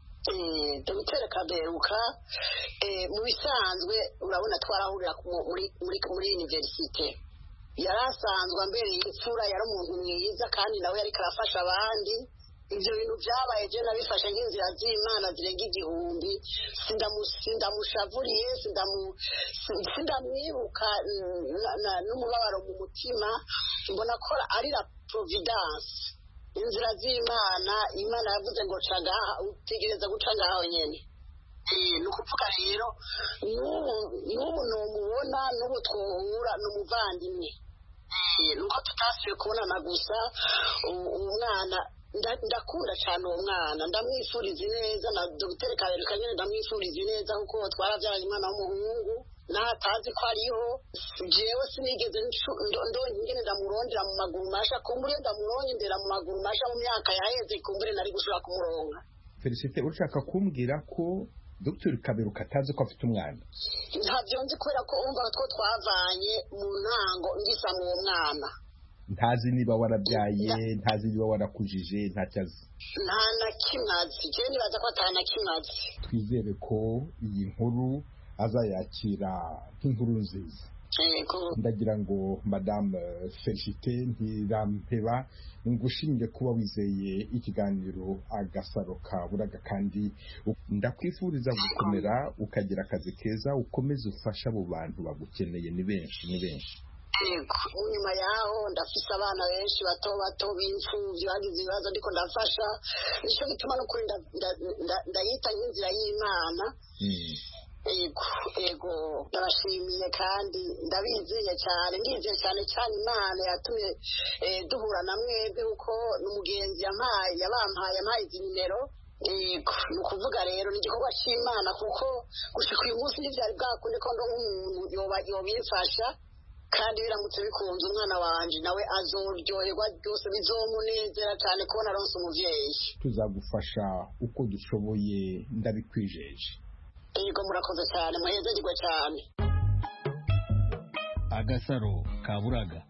Dr Kaberuka mu bisanzwe urabona twarahurira muri universite, yari asanzwe ambereye imfura, yari umuntu mwiza kandi nawe yari karafasha abandi. Ibyo bintu byabaye je nabifashe nk'inzira z'Imana zirenga igihumbi, sindamushavuriye, sindamwibuka n'umubabaro mu mutima, mbona ko ari la providence, inzira z'Imana. Imana yavuze ngo ca ngaha, utegereza guca ngaho nyene. Ni ukuvuga rero n'ubu numubona, n'ubu twohura n'umuvandimwe, nuko tutasubiye kubonana gusa. Umwana ndakunda cyane uwo mwana, ndamwifuriza neza, na Dr Kaberuka nyine ndamwifuriza neza kuko twarabyaranye umwana w'umuhungu, natazi ko ariho. Jewe sinigeze ngene ndamurondera mu maguru masha, kumbure ndamurondera mu maguru masha mu myaka yaheze, kumbure nari gushobora kumuronka. Felicite, urashaka kumbwira ko Dr Kaberuka atazi ko afite umwana? Ntabyo nzi kubera ko umva two twavanye mu ntango ngisa mu mwana. Ntazi niba warabyaye, ntazi niba warakujije, ntacyazi. Nta na kimwe azi, je nibaza ko atana kimwe azi. Twizere ko iyi nkuru azayakira nk'inkuru nziza. Ndagira ngo Madame Felicite Ntirampeba ngushimire kuba wizeye ikiganiro Agasaro Kaburaga, kandi ndakwifuriza gukomera ukagira akazi keza, ukomeze ufasha abo bantu bagukeneye, ni benshi. Nyuma yaho ndafise abana benshi bato b'imfuvyi bagize ibibazo ariko ndafasha, nico gituma n'ukuri ndayita nk'inzira y'Imana. Ego ndabashimiye kandi ndabizeye cyane, ndizeye cyane Imana yatumye duhura na mwebwe, kuko n'umugenzi yabampaye izi nimero. Ni ukuvuga rero ni igikorwa cy'Imana, kuko gushika uyu munsi ntivyari bwakunde ko nk'umuntu yobimfasha, kandi biramutse bikunze umwana wanje nawe azoryoherwa byose, bizomunezera cyane kubona aronse umuvyeyi. Tuzagufasha uko dushoboye, ndabikwijeje. Yego murakoze cyane, muhezagirwe cyane. Agasaro Kaburaga.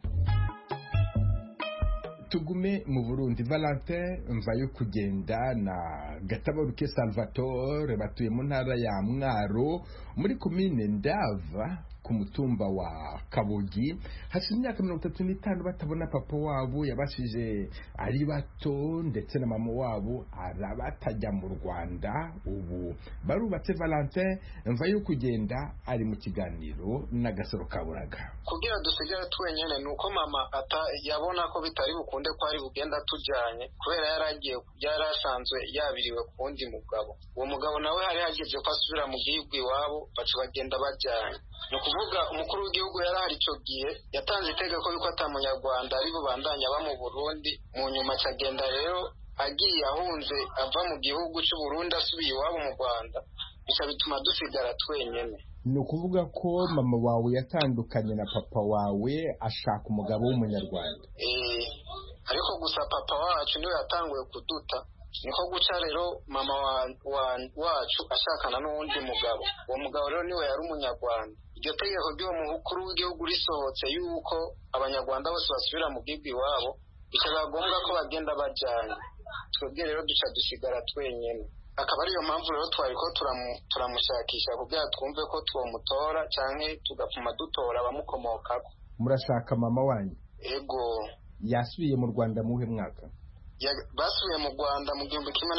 Tugume mu Burundi. Valentin Mvayo kugenda na Gatabaruke Salvatore batuye mu ntara ya Mwaro muri komine Ndava ku mutumba wa Kabogi. Hashize imyaka 35 batabona papa wabo, yabashije ari bato, ndetse na mama wabo arabatajya mu Rwanda. Ubu barubatse. Valentin Mvayo kugenda ari mu kiganiro n'Agasaro Kaburaga. Kugira dusigare twenyene nuko mama yabona ko bitari bukunde ko ari bugenda tujyanye, kubera yaragiye yarashanzwe yabiriwe ku wundi mugabo. Uwo mugabo nawe hari hagiye ko asubira mu gihugu iwabo, bacu bagenda bajyanye. No kuvuga umukuru w'igihugu yarahari icyo gihe yatanze itegeko yuko atamunyarwanda ari bubandanya aba mu Burundi. Mu nyuma cyagenda rero agiye ahunze ava mu gihugu cy'u Burundi asubiye iwabo mu Rwanda, bica bituma dusigara twenyene. Ni ukuvuga ko mama wawe yatandukanye na papa wawe ashaka umugabo w'umunyarwanda? Ariko gusa papa wacu niwe yatanguye kuduta, niko guca rero mama wacu ashakana n'uwundi mugabo. Uwo mugabo rero niwe yari umunyarwanda. Iryo tegeko ry'uwo mukuru w'igihugu risohotse yuko abanyarwanda bose basubira mu gihugu iwabo, bikaba ngombwa ko bagenda bajyanye. Twebwe rero duca dusigara twenyene. Akaba ariyo mpamvu rero twari ko turamushakisha kugira twumve ko twomutora canke tugapfuma dutora abamukomokako. Murashaka mama wanyu? Ego. Yasubiye mu Rwanda muhe mwaka? Basubiye mu Rwanda mu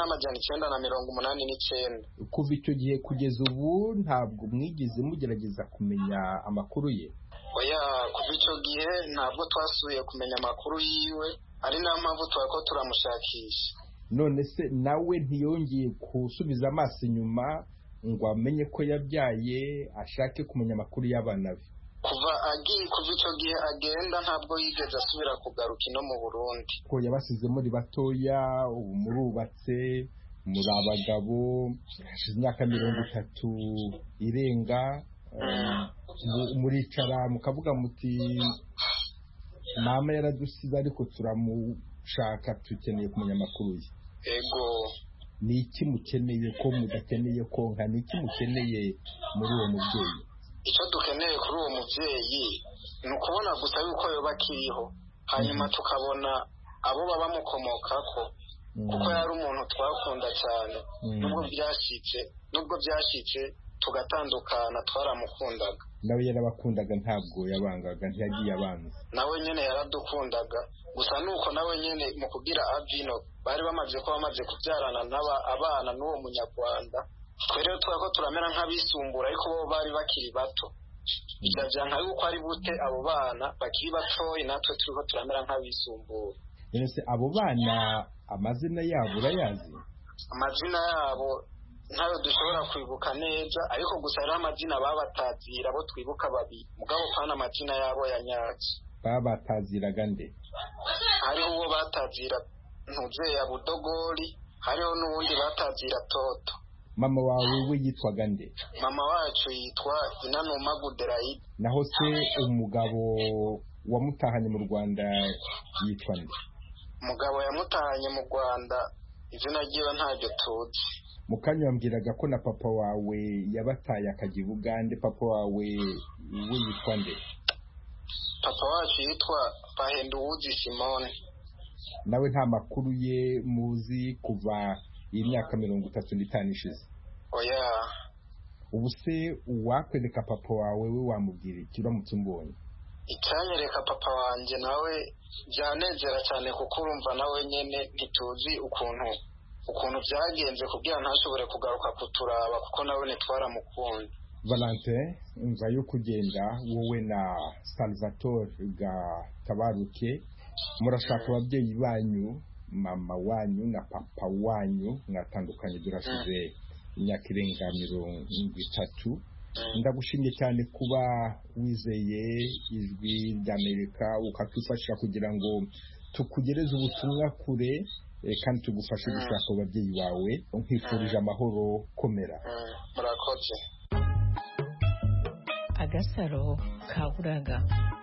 1989. Kuva icyo gihe kugeza ubu ntabwo mwigeze mugerageza kumenya amakuru ye? Oya, kuva icyo gihe ntabwo twasubiye kumenya amakuru yiwe, ari nayo mpamvu twari ko turamushakisha. None se nawe ntiyongeye gusubiza amaso inyuma ngo amenye ko yabyaye, ashake kumenya amakuru y'abana be? kuva icyo gihe agenda ntabwo yigeze asubira kugaruka ino mu Burundi. Ko yabasize muri batoya, ubu murubatse, muri abagabo, hashize imyaka 30 irenga, muricara mukavuga muti mama yaradusize ariko turamushaka, dukeneye kumenya amakuru ye. Ego, ni iki mukeneye ko mudakeneye konka? Ni iki mukeneye muri uwo mubyeyi? icyo dukeneye kuri uwo mubyeyi ni ukubona gusa yuko yoba akiriho, hanyuma tukabona abo baba bamukomokako, kuko yari umuntu twakunda cyane. Nubwo byashyitse tugatandukana, twaramukundaga. Nawe yarabakundaga, ntabwo yabangaga, ntiyagiye abanza. Nawe nyine yaradukundaga, gusa nuko nawe nyine mu kugira avino bari bamaze kubyarana abana n'uwo munyarwanda. Twe rero twako turamera nk'abisumbura, ariko bo bari bakiri bato. Byanka yuko ari bute abo bana bakiri batoyi, natwe turiko turamera nk'abisumbura. Ese abo bana amazina yabo urayazi? Amazina yabo ntayo dushobora kwibuka neza, ariko gusa ari amazina babatazira abo twibuka babiri, mugabo pana amazina yabo yanyatse. Babataziraga nde? Hariho uwo batazira Ntuzeya Budogori, hariho n'uwundi batazira Toto. Mama wawe we yitwaga nde? Mama wacu yitwa Inanuma Guderayi. Naho se umugabo wamutahanye mu Rwanda yitwa nde? Umugabo yamutahanye mu Rwanda izina ryiwe ntabyo tuzi. Mukanya wambwiraga ko na papa wawe yabataye akajya i Bugande. Papa wawe we yitwa nde? Papa wacu yitwa Bahenduwuzi Simone. Nawe nta makuru ye muzi kuva imyaka 35 ishize? Oya. Ubu se uwakwereka papa wawe we wamubwira iki uramutse umbonye? Icyanyereka papa wanjye nawe byanezera cyane, kuko urumva nawe nyene ntituzi ukuntu byagenze kugira ntashobore kugaruka kuturaba, kuko nawe ntitwaramukunda. Valentin, umva yo kugenda wowe na Salvatore Gatabaruke murashaka ababyeyi banyu, mama wanyu na papa wanyu mwatandukanye birashize imyaka irenga 30. Ndagushimye cyane kuba wizeye ijwi ry'Amerika ukatwifasha kugira ngo tukugereze ubutumwa kure, kandi tugufashe gushaka ababyeyi bawe. Nkwifurije amahoro, komera. Murakoze. Agasaro kaburaga.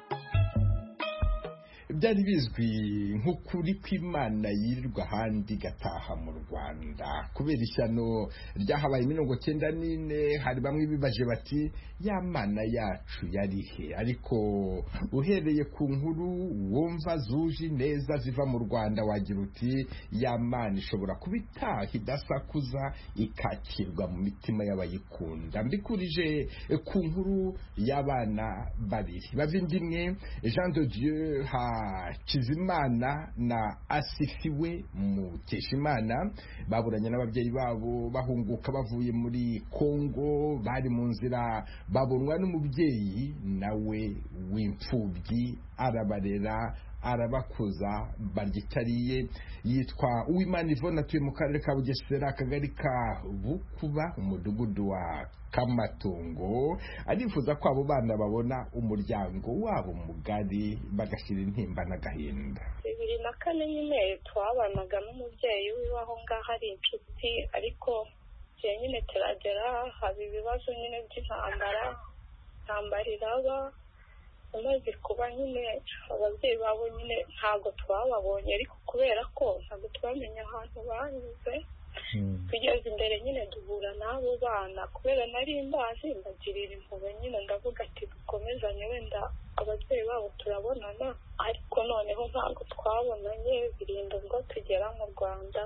Byari bizwi nk'ukuri kw'Imana yirirwa ahandi gataha mu Rwanda kubera ishyano ryahabaye 94. Hari bamwe bibaje bati ya Mana yacu yari he? Ariko uhereye ku nkuru wumva zuje neza ziva mu Rwanda wagira uti ya Mana ishobora kubitaha idasakuza ikakirwa mu mitima y'abayikunda. Mbikurije ku nkuru y'abana babiri bavindimwe, Jean de Dieu Kizimana na Asifiwe Mukeshimana, baburanye n'ababyeyi babo bahunguka bavuye muri Kongo. Bari mu nzira babonwa n'umubyeyi nawe w'imfubyi, arabarera arabakuza baryitariye. Yitwa Uwimana Yvonne, atuye mu karere ka Bugesera, akagari ka Bukuba, umudugudu wa Kamatungo. Arifuza ko abo bana babona umuryango wabo mugari bagashira intimba n'agahinda. 2004 nyine twabanaga n'umubyeyi w'iwaho ngaho ari inshuti, ariko nyine turagera haba ibibazo nyine by'intambara iraba. Amaze kuba nyine ababyeyi babo nyine ntabwo twababonye, ariko kubera ko ntabwo twamenye ahantu banyuze, tugeze imbere nyine duhura n'abo bana. Kubera nari mbazi mbagirira impuhwe nyine, ndavuga ati dukomezanye, wenda ababyeyi babo turabonana. Ariko noneho ntabwo twabonanye, birinda ubwo tugera mu Rwanda.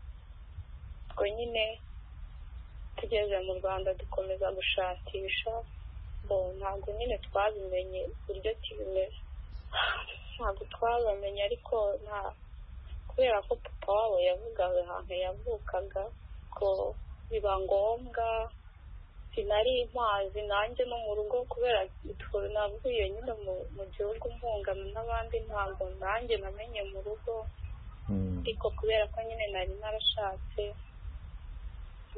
Ubwo nyine tugeze mu Rwanda dukomeza gushakisha, ntabwo nyine twabimenye uburyo kibimeze, ntabwo twabamenye. Ariko kubera ko papa wabo yavugaga ahantu yavukaga ko biba ngombwa, sinari mpazi nanjye no mu rugo, kubera navuye nyine mu gihugu mpungana n'abandi, ntabwo nanjye namenye mu rugo. Ariko kubera ko nyine nari narashatse,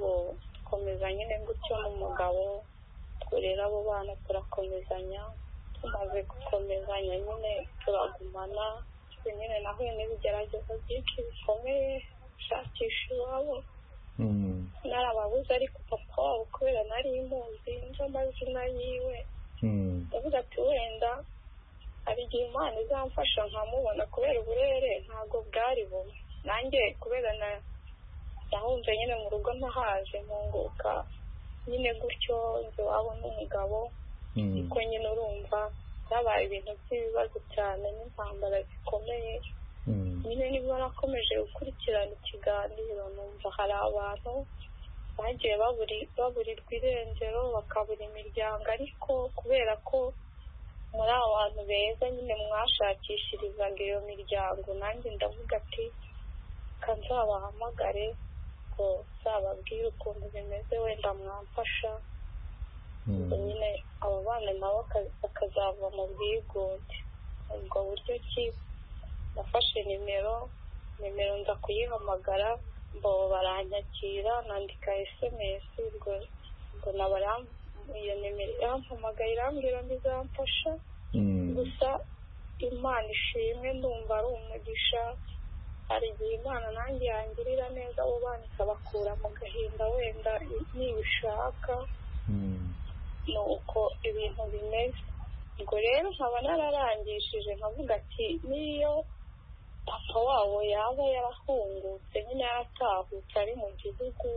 dukomeza nyine gutyo n'umugabo, turera abo bana turakomezanya, tumaze gukomezanya nyine turagumana nyine nahuye n'ibigeragezo byinshi bikomeye shakisha iwabo narababuze ariko papa wabo kubera nari muzi nzi amazina yiwe ndavuga ati wenda hari igihe Imana izamfasha nkamubona kubera uburere ntabwo bwari bumwe nanjye kubera nahunze nyine mu rugo ntahaje munguka nyine gutyo nzi wabo n'umugabo niko nyine urumva byabaye ibintu by'ibibazo cyane n'intambara zikomeye nyine nibwo nakomeje gukurikirana ikiganiro numva hari abantu bagiye baburirwa irengero bakabura imiryango ariko kubera ko muri abantu beza nyine mwashakishirizaga iyo miryango nanjye ndavuga ati kanzabahamagare ngo zababwire ukuntu bimeze wenda mwamfasha nyine abo bana nabo bakazava mu bwigunge ubwo buryo ki nafashe nimero nza kuyihamagara ngo baranyakira nandika SMS ubwo iyo nimero irampamagaye irambwira ngo izamfasha gusa Imana ishimwe ndumva ari umugisha hari igihe Imana nanjye yangirira neza abo bana ikabakura mu gahinda wenda nibishaka ni uko ibintu bimeze ubwo rero nkaba nararangishije nkavuga ati niyo papa wabo yaba yarahungutse nyine yaratahutse ari mu gihugu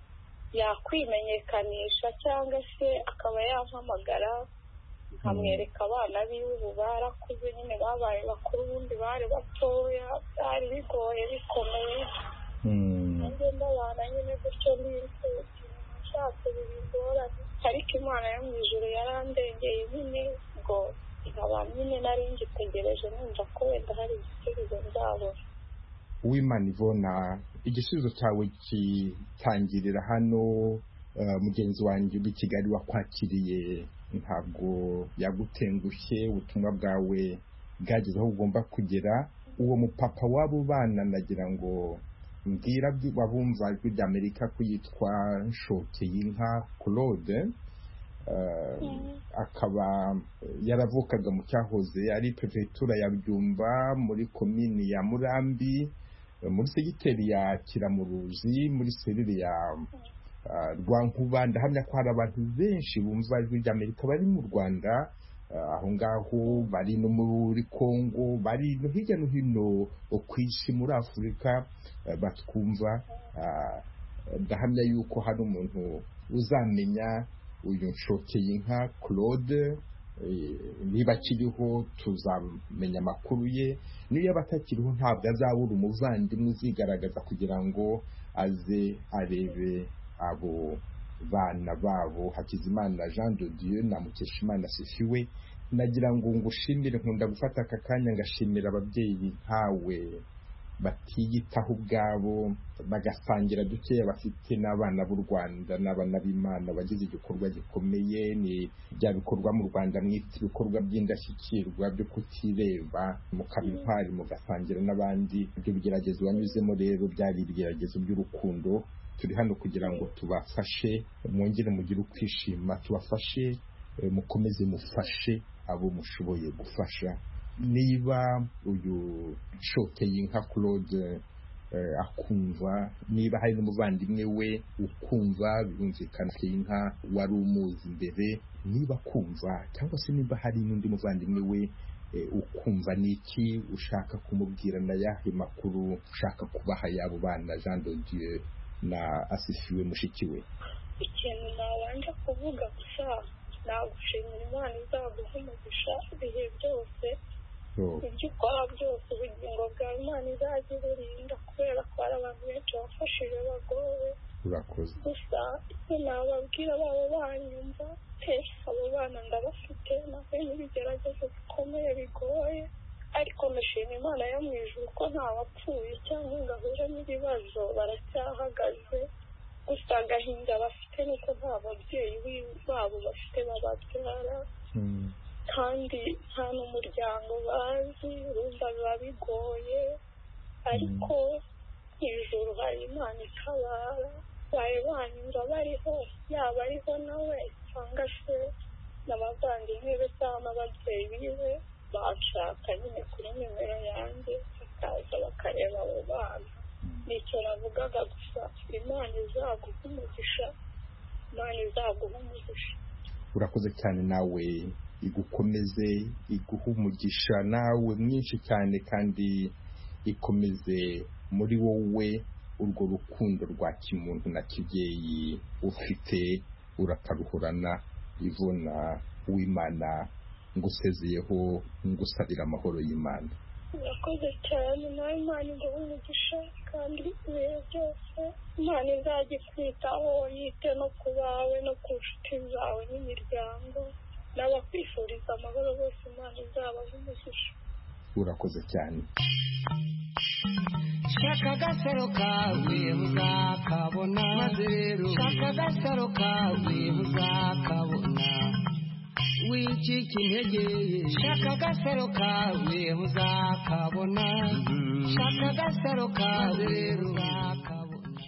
yakwimenyekanisha cyangwa se akaba yampamagara nkamwereka abana biwe ubu barakuze nyine babaye bakuru ubundi bari batoya byari bigoye bikomeye nanjye ndabana nyine gutyo n'imfubyi nashatse bibigoranye ariko Imana yo mu ijuru yarandengeye nyine ngo nkaba nyine nari ngitegereje numva ko wenda hari igisubizo nzabona. Uwimana Ivona, igisubizo cyawe kitangirira hano. Mugenzi wanjye uri Kigali wakwakiriye ntabwo yagutengushye, ubutumwa bwawe bwageze aho ugomba kugera. Uwo mupapa w'abo bana nagira ngo mbwira abumva ijwi ry'Amerika ko yitwa Nshokeyinka Claude, akaba yaravukaga mu cyahoze ari prefectura ya Byumba muri komini ya Murambi muri segiteri ya Kiramuruzi muri serire ya Rwankuba. Ndahamya ko hari abantu benshi bumva ijwi ry'Amerika bari mu Rwanda, aho ngaho bari no muri Kongo, bari no hirya no hino ku isi muri Afurika batwumva. Ndahamya yuko hari umuntu uzamenya uyu Nshokeyinka Claude, niba akiriho tuzamenya amakuru ye, niyo yaba atakiriho ntabwo azabura umuvandimwe uzigaragaza kugira ngo aze arebe abo bana babo Hakizimana Jean de Dieu na Mukeshimana Sifiwe. Nagira ngo ngushimire, nkunda gufata aka kanya ngashimira ababyeyi nkawe batiyitaho ubwabo bagasangira dukeya bafite n'abana b'u Rwanda n'abana b'Imana bagize igikorwa gikomeye. Ni bya bikorwa mu Rwanda mwita ibikorwa by'indashyikirwa byo kutireba mukaba intwari mugasangira n'abandi. Ibyo bigeragezo wanyuzemo rero byari ibigeragezo by'urukundo. Turi hano kugira ngo tubafashe, mwongere mugire ukwishima, tubafashe, mukomeze mufashe abo mushoboye gufasha. Niba uyu Nshokeyinka Claude akumva, niba hari n'umuvandimwe we ukumva, birumvikana inka wari umuzi imbere, niba kumva cyangwa se niba hari n'undi muvandimwe we ukumva niki ushaka kumubwira na yahe makuru ushaka kubaha yabo bana Jean de Dieu na Asifiwe mushiki we. Ikintu nabanje kuvuga gusa nagushimira Imana izaguha umugisha ibihe byose, ibyo ukora byose ubugingo bwawe Imana izajya iburinda, kubera ko hari abantu benshi bafashije bagowe. Urakoze. Gusa icyo nababwira baba banyumva, abo bana ndabafite nawe n'ibigeragezo bikomeye bigoye, ariko ndashima Imana yo mu ijuru ko ntawapfuye cyangwa ngo ahure n'ibibazo, baracyahagaze. Gusa agahinda bafite nuko nta babyeyi babo bafite bababyara, kandi nta n'umuryango bazi, urumva biba bigoye. Ariko ijuru hari Imana itabara, baye banyumva bariho, yaba ariho nawe cyangwa se n'abavandimwe be cyangwa n'ababyeyi biwe bashaka nyine kuri nimero yanjye bakaza bakareba abo bana. Nicyo navugaga gusa, Imana izaguha umugisha, Imana izaguha umugisha. Urakoze cyane, nawe igukomeze, iguha umugisha nawe mwinshi cyane, kandi ikomeze muri wowe urwo rukundo rwa kimuntu na kibyeyi ufite, urakaruhorana. Ivona Uwimana ngusezeyeho, ngusabira amahoro y'Imana. Urakoze cyane, nawe Imana iguha umugisha, kandi ibihe byose Imana izajya ikwitaho, yite no ku bawe no ku nshuti zawe n'imiryango, n'abakwifuriza amahoro bose Imana izabaha umugisha. Urakoze cyane. Shaka agasaro kawe uzakabona, maze rero shaka agasaro kawe uzakabona, wicika intege. Shaka agasaro kawe uzakabona, shaka agasaro kawe rero uzakabona.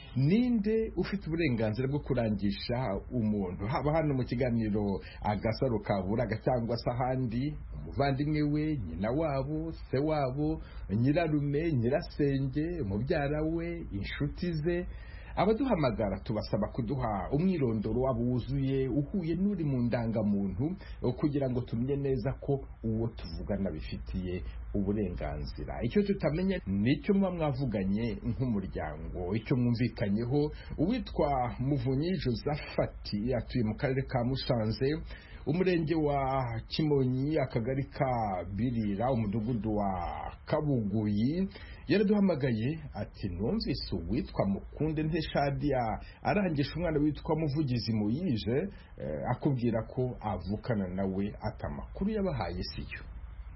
Ninde ufite uburenganzira bwo kurangisha umuntu, haba hano mu kiganiro Agasaro Kaburaga cyangwa se ahandi? Umuvandimwe we, nyina wabo, se wabo, nyirarume, nyirasenge, mubyara we, inshuti ze. Abaduhamagara tubasaba kuduha umwirondoro wabo wuzuye uhuye n'uri mu ndangamuntu, kugira ngo tumenye neza ko uwo tuvugana bifitiye uburenganzira. Icyo tutamenya nicyo muba mwavuganye nk'umuryango, icyo mwumvikanyeho. Uwitwa Muvunyi Josephat atuye mu karere ka Musanze, umurenge wa Kimonyi, akagari ka Birira, umudugudu wa Kabuguyi. Yaraduhamagaye ati, numvise uwitwa Mukunde Nteshadiya arangisha umwana witwa Muvugizi Moyije, akubwira ko avukana nawe. Atamakuru yabahaye siyo?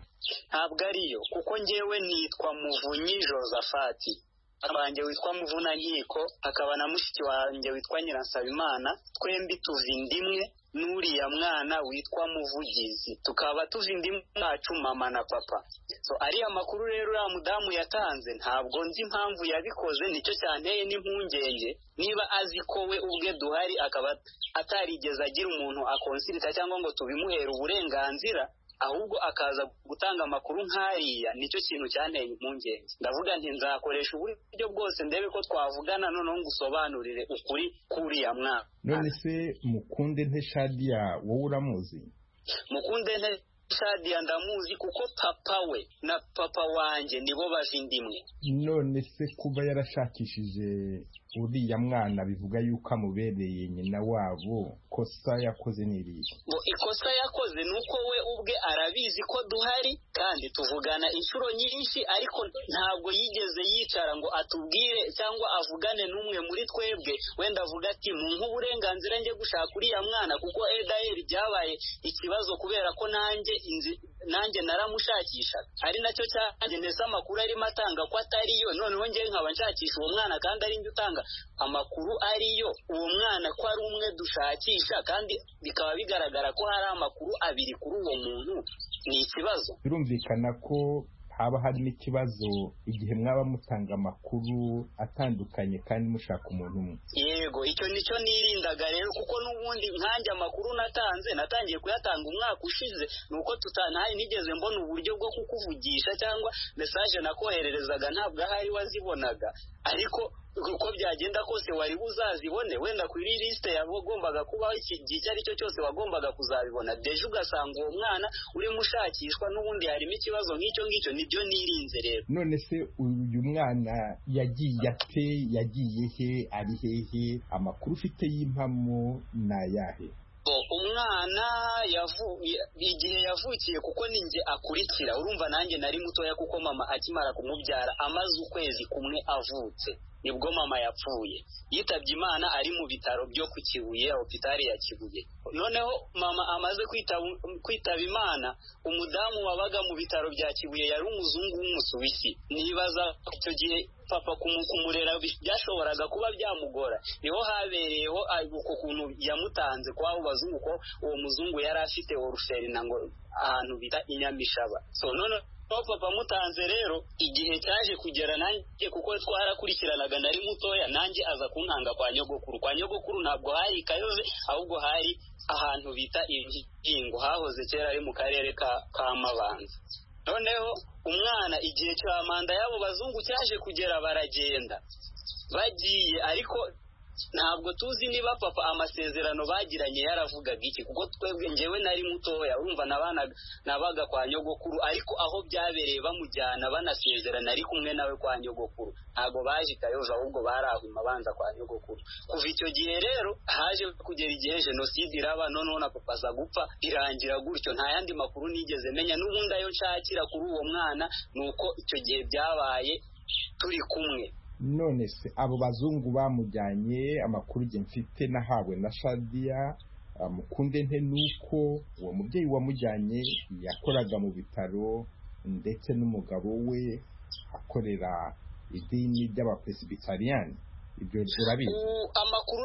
Ntabwo ariyo, kuko njyewe nitwa Muvunyi Josephat, abanjye witwa Muvunankiko, akaba na mushiki wanjye witwa Nyiransabimana. Twembi tuva indimwe n'uriya mwana witwa Muvugizi, tukaba tuva indimwe yacu mama na papa. So ariya makuru rero uriya mudamu yatanze, ntabwo nzi impamvu yabikoze. Nicyo cyanteye n'impungenge, niba azi ko we ubwe duhari akaba atarigeze agira umuntu akonsirita cyangwa ngo tubimuhere uburenganzira, ahubwo akaza gutanga amakuru nk'ariya. Nicyo kintu cyanteye impungenge. Ndavuga nti nzakoresha uburyo bwose ndebe ko twavugana, noneho ngusobanurire ukuri kuriya mwana. None se Mukunde Nteshadiya wowe uramuzi? Mukunde Nteshadiya ndamuzi, kuko papa we na papa wanjye nibo bava indimwe. None se kuba yarashakishije uriya mwana bivuga yuko amubereye nyina wabo, kosa yakoze n'iriye? Ikosa yakoze nuko we ubwe arabizi ko duhari kandi tuvugana inshuro nyinshi, ariko ntabwo yigeze yicara ngo atubwire cyangwa avugane n'umwe muri twebwe. Wenda avuga ati mumpe uburenganzira njye gushaka uriya mwana, kuko edaheri byabaye ikibazo kubera ko nanjye naramushakisha. Ari nacyo cyanjye ndetse amakuru arimo atanga ko atariyo, noneho njye nkaba nshakisha uwo mwana kandi ari njye utanga amakuru ariyo. Uwo mwana ko ari umwe dushakisha, kandi bikaba bigaragara ko hari amakuru abiri kuri uwo muntu. Ni ikibazo. Birumvikana ko haba harimo ikibazo igihe mwaba mutanga amakuru atandukanye kandi mushaka umuntu umwe. Yego, icyo nicyo nirindaga rero, kuko n'ubundi nkanjye amakuru natangiye kuyatanga umwaka ushize, nuko nigeze mbona uburyo bwo kukuvugisha cyangwa message nakohererezaga ntabwo ahari wazibonaga, ariko uko byagenda kose wari buzazibone. Wenda kuri liste yagombaga kubaho iki gihe icyo ari cyo cyose wagombaga kuzabibona. Deje ugasanga uwo mwana urimo ushakishwa n'ubundi harimo ikibazo nk'icyo ngicyo. Nibyo nirinze rero. None se uyu mwana yagiye ate? Yagiye he? Ari hehe? Amakuru ufite y'impamo na yahe? Umwana igihe yavukiye, kuko ninjye akurikira, urumva nanjye nari mutoya, kuko mama akimara kumubyara amaze ukwezi kumwe avutse nibwo mama yapfuye. Yitabye Imana ari mu bitaro byo ku Kibuye, hopitali ya Kibuye. Noneho mama amaze kwitaba Imana, umudamu wabaga mu bitaro bya Kibuye yari umuzungu w'umusuwisi. Nibaza icyo gihe papa kumurera byashoboraga kuba byamugora. Niho habereyeho uko kuntu yamutanze kwa bazungu, ko uwo muzungu yari afite oruferina ngo ahantu bita Inyamishaba. So none papa mutanze rero, igihe cyaje kugera nanjye, kuko twarakurikiranaga nari mutoya, nanjye aza kuntanga kwa nyogokuru. Kwa nyogokuru ntabwo hari Kayoze, ahubwo hari ahantu bita Ingingo hahoze kera ari mu karere ka Mabanza. Noneho umwana igihe cya manda y'abo bazungu cyaje kugera baragenda bagiye, ariko ntabwo tuzi niba papa amasezerano bagiranye yaravugaga iki, kuko twebwe njyewe nari mutoya, urumva nabaga kwa nyogokuru, ariko aho byabereye bamujyana banasezerana ari kumwe nawe kwa nyogokuru, ntabwo baje Kayoza ahubwo barahuma banza kwa nyogokuru. Kuva icyo gihe rero haje kugera igihe jenoside iraba, noneho na papa aza gupfa, irangira gutyo, nta yandi makuru nigeze menya. N'ubundi ayo nshakira kuri uwo mwana ni uko icyo gihe byabaye turi kumwe. None se abo bazungu bamujyanye, amakuru je mfite nahawe na Shadia mukunde nte nuko uwo mubyeyi wamujyanye yakoraga mu bitaro ndetse n'umugabo we akorera idini ry'abapresbyterian. Ibyo urabizi? Amakuru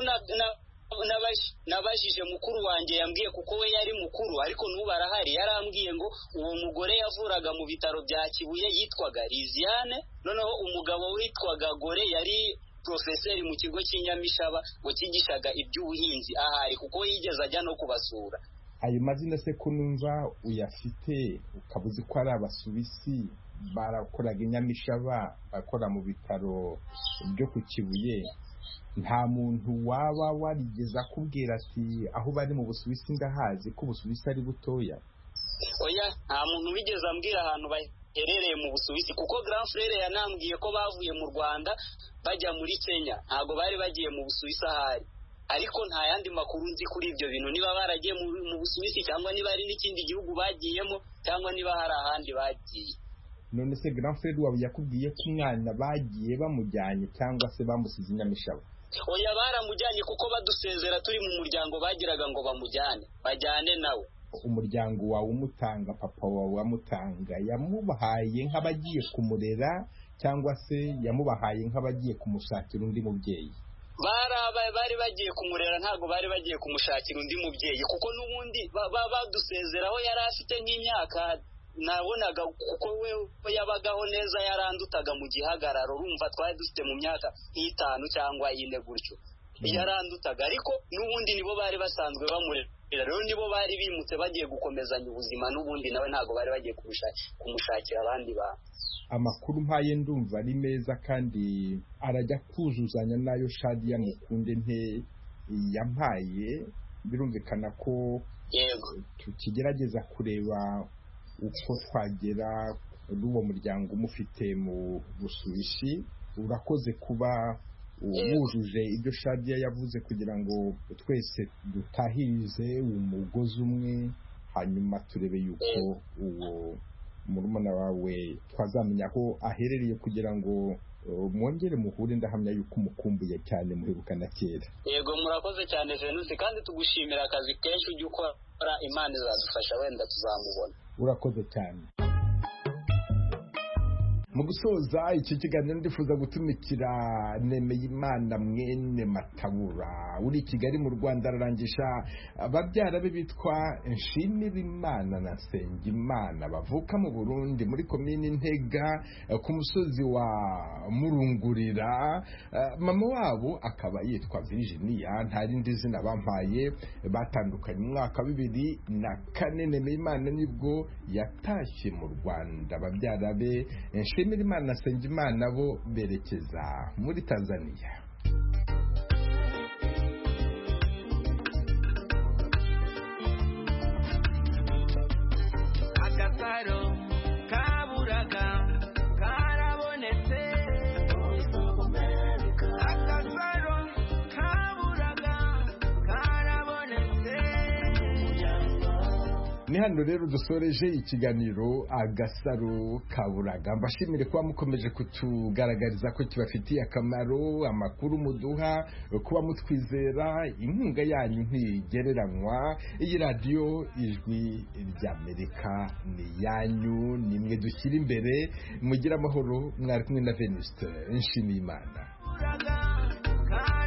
nabajije mukuru wanjye yambwiye, kuko we yari mukuru ariko n'ubu arahari, yarambwiye ngo uwo mugore yavuraga mu bitaro bya Kibuye yitwaga Liziane, noneho umugabo witwaga Gore yari profeseri mu kigo cy'inyamishaba ngo cyigishaga iby'ubuhinzi ahari, kuko yigeze ajya no kubasura. Ayo mazina se ko numva uyafite ukabuze ko ari Abasuwisi barakoraga inyamishaba bakora mu bitaro byo ku Kibuye, nta muntu waba warigeze akubwira ati aho bari mu Busuwisi ndahazi ko Ubusuwisi ari butoya? Oya, nta muntu wigeze ambwira ahantu baherereye mu Busuwisi, kuko grand frère yanambwiye ko bavuye mu Rwanda bajya muri Kenya, ntabwo bari bagiye mu Busuwisi ahari, ariko nta yandi makuru nzi kuri ibyo bintu, niba baragiye mu Busuwisi cyangwa niba ari n'ikindi gihugu bagiyemo cyangwa niba hari ahandi bagiye. None se grand frère wawe yakubwiye ko umwana bagiye bamujyanye cyangwa se bamusize inyamishaba? Oya, baramujyanye kuko badusezera turi mu muryango bagiraga ngo bajyane nawe. Umuryango wawe umutanga, papa wawe amutanga, yamubahaye nk'abagiye kumurera cyangwa se yamubahaye nk'abagiye kumushakira undi mubyeyi? Bari bagiye kumurera, ntabwo bari bagiye kumushakira undi mubyeyi, kuko n'ubundi badusezeraho yari afite nk'imyaka nabonaga, kuko we yabagaho neza, yarandutaga mu gihagararo, urumva twari dufite mu myaka nk'itanu cyangwa ine gutyo, yarandutaga, ariko n'ubundi nibo bari basanzwe bamurera, rero nibo bari bimutse bagiye gukomezanya ubuzima, n'ubundi nawe ntabwo bari bagiye kumushakira abandi bantu. Amakuru mpaye ndumva ari meza kandi arajya kuzuzanya nayo Shadia mukunde nte yampaye. Birumvikana ko tukigerageza kureba uko twagera n'uwo muryango umufite mu Busuwisi. Urakoze kuba wujuje ibyo Shadia yavuze kugira ngo twese dutahirize umugozi umwe, hanyuma turebe yuko uwo murumuna wawe twazamenya aho aherereye kugira ngo mwongere muhure. Ndahamya yuko umukumbuye cyane, muherukana kera. Yego, murakoze cyane Venusi, kandi tugushimira akazi kenshi ujya ukora, Imana izadufasha, wenda tuzamubona. Urakoze cyane. Mu gusoza iki kiganiro ndifuza gutumikira Nemeyimana mwene Matabura uri Kigali mu Rwanda, ararangisha ababyara be bitwa Nshimirimana na Nsengimana bavuka mu Burundi muri komini Ntega ku musozi wa Murungurira. Mama wabo akaba yitwa Virginia, nta rindi zina bampaye. Batandukanye mu mwaka 2004. Nemeyimana nibwo yatashye mu Rwanda. Ababyara be Nshimirimana na Nsengimana bo berekeza muri Tanzania. Agasaro kaburaga karabonetse, agasaro kaburaga karabonetse. Ni hano rero dusoreje ikiganiro Agasaro Kaburaga. Mbashimire kuba mukomeje kutugaragariza ko kibafitiye akamaro, amakuru muduha, kuba mutwizera. Inkunga yanyu ntigereranywa. Iyi radio Ijwi ry'Amerika ni yanyu, nimwe dushyira imbere. Mugira amahoro. Mwari kumwe na Venuste Nshimiyimana.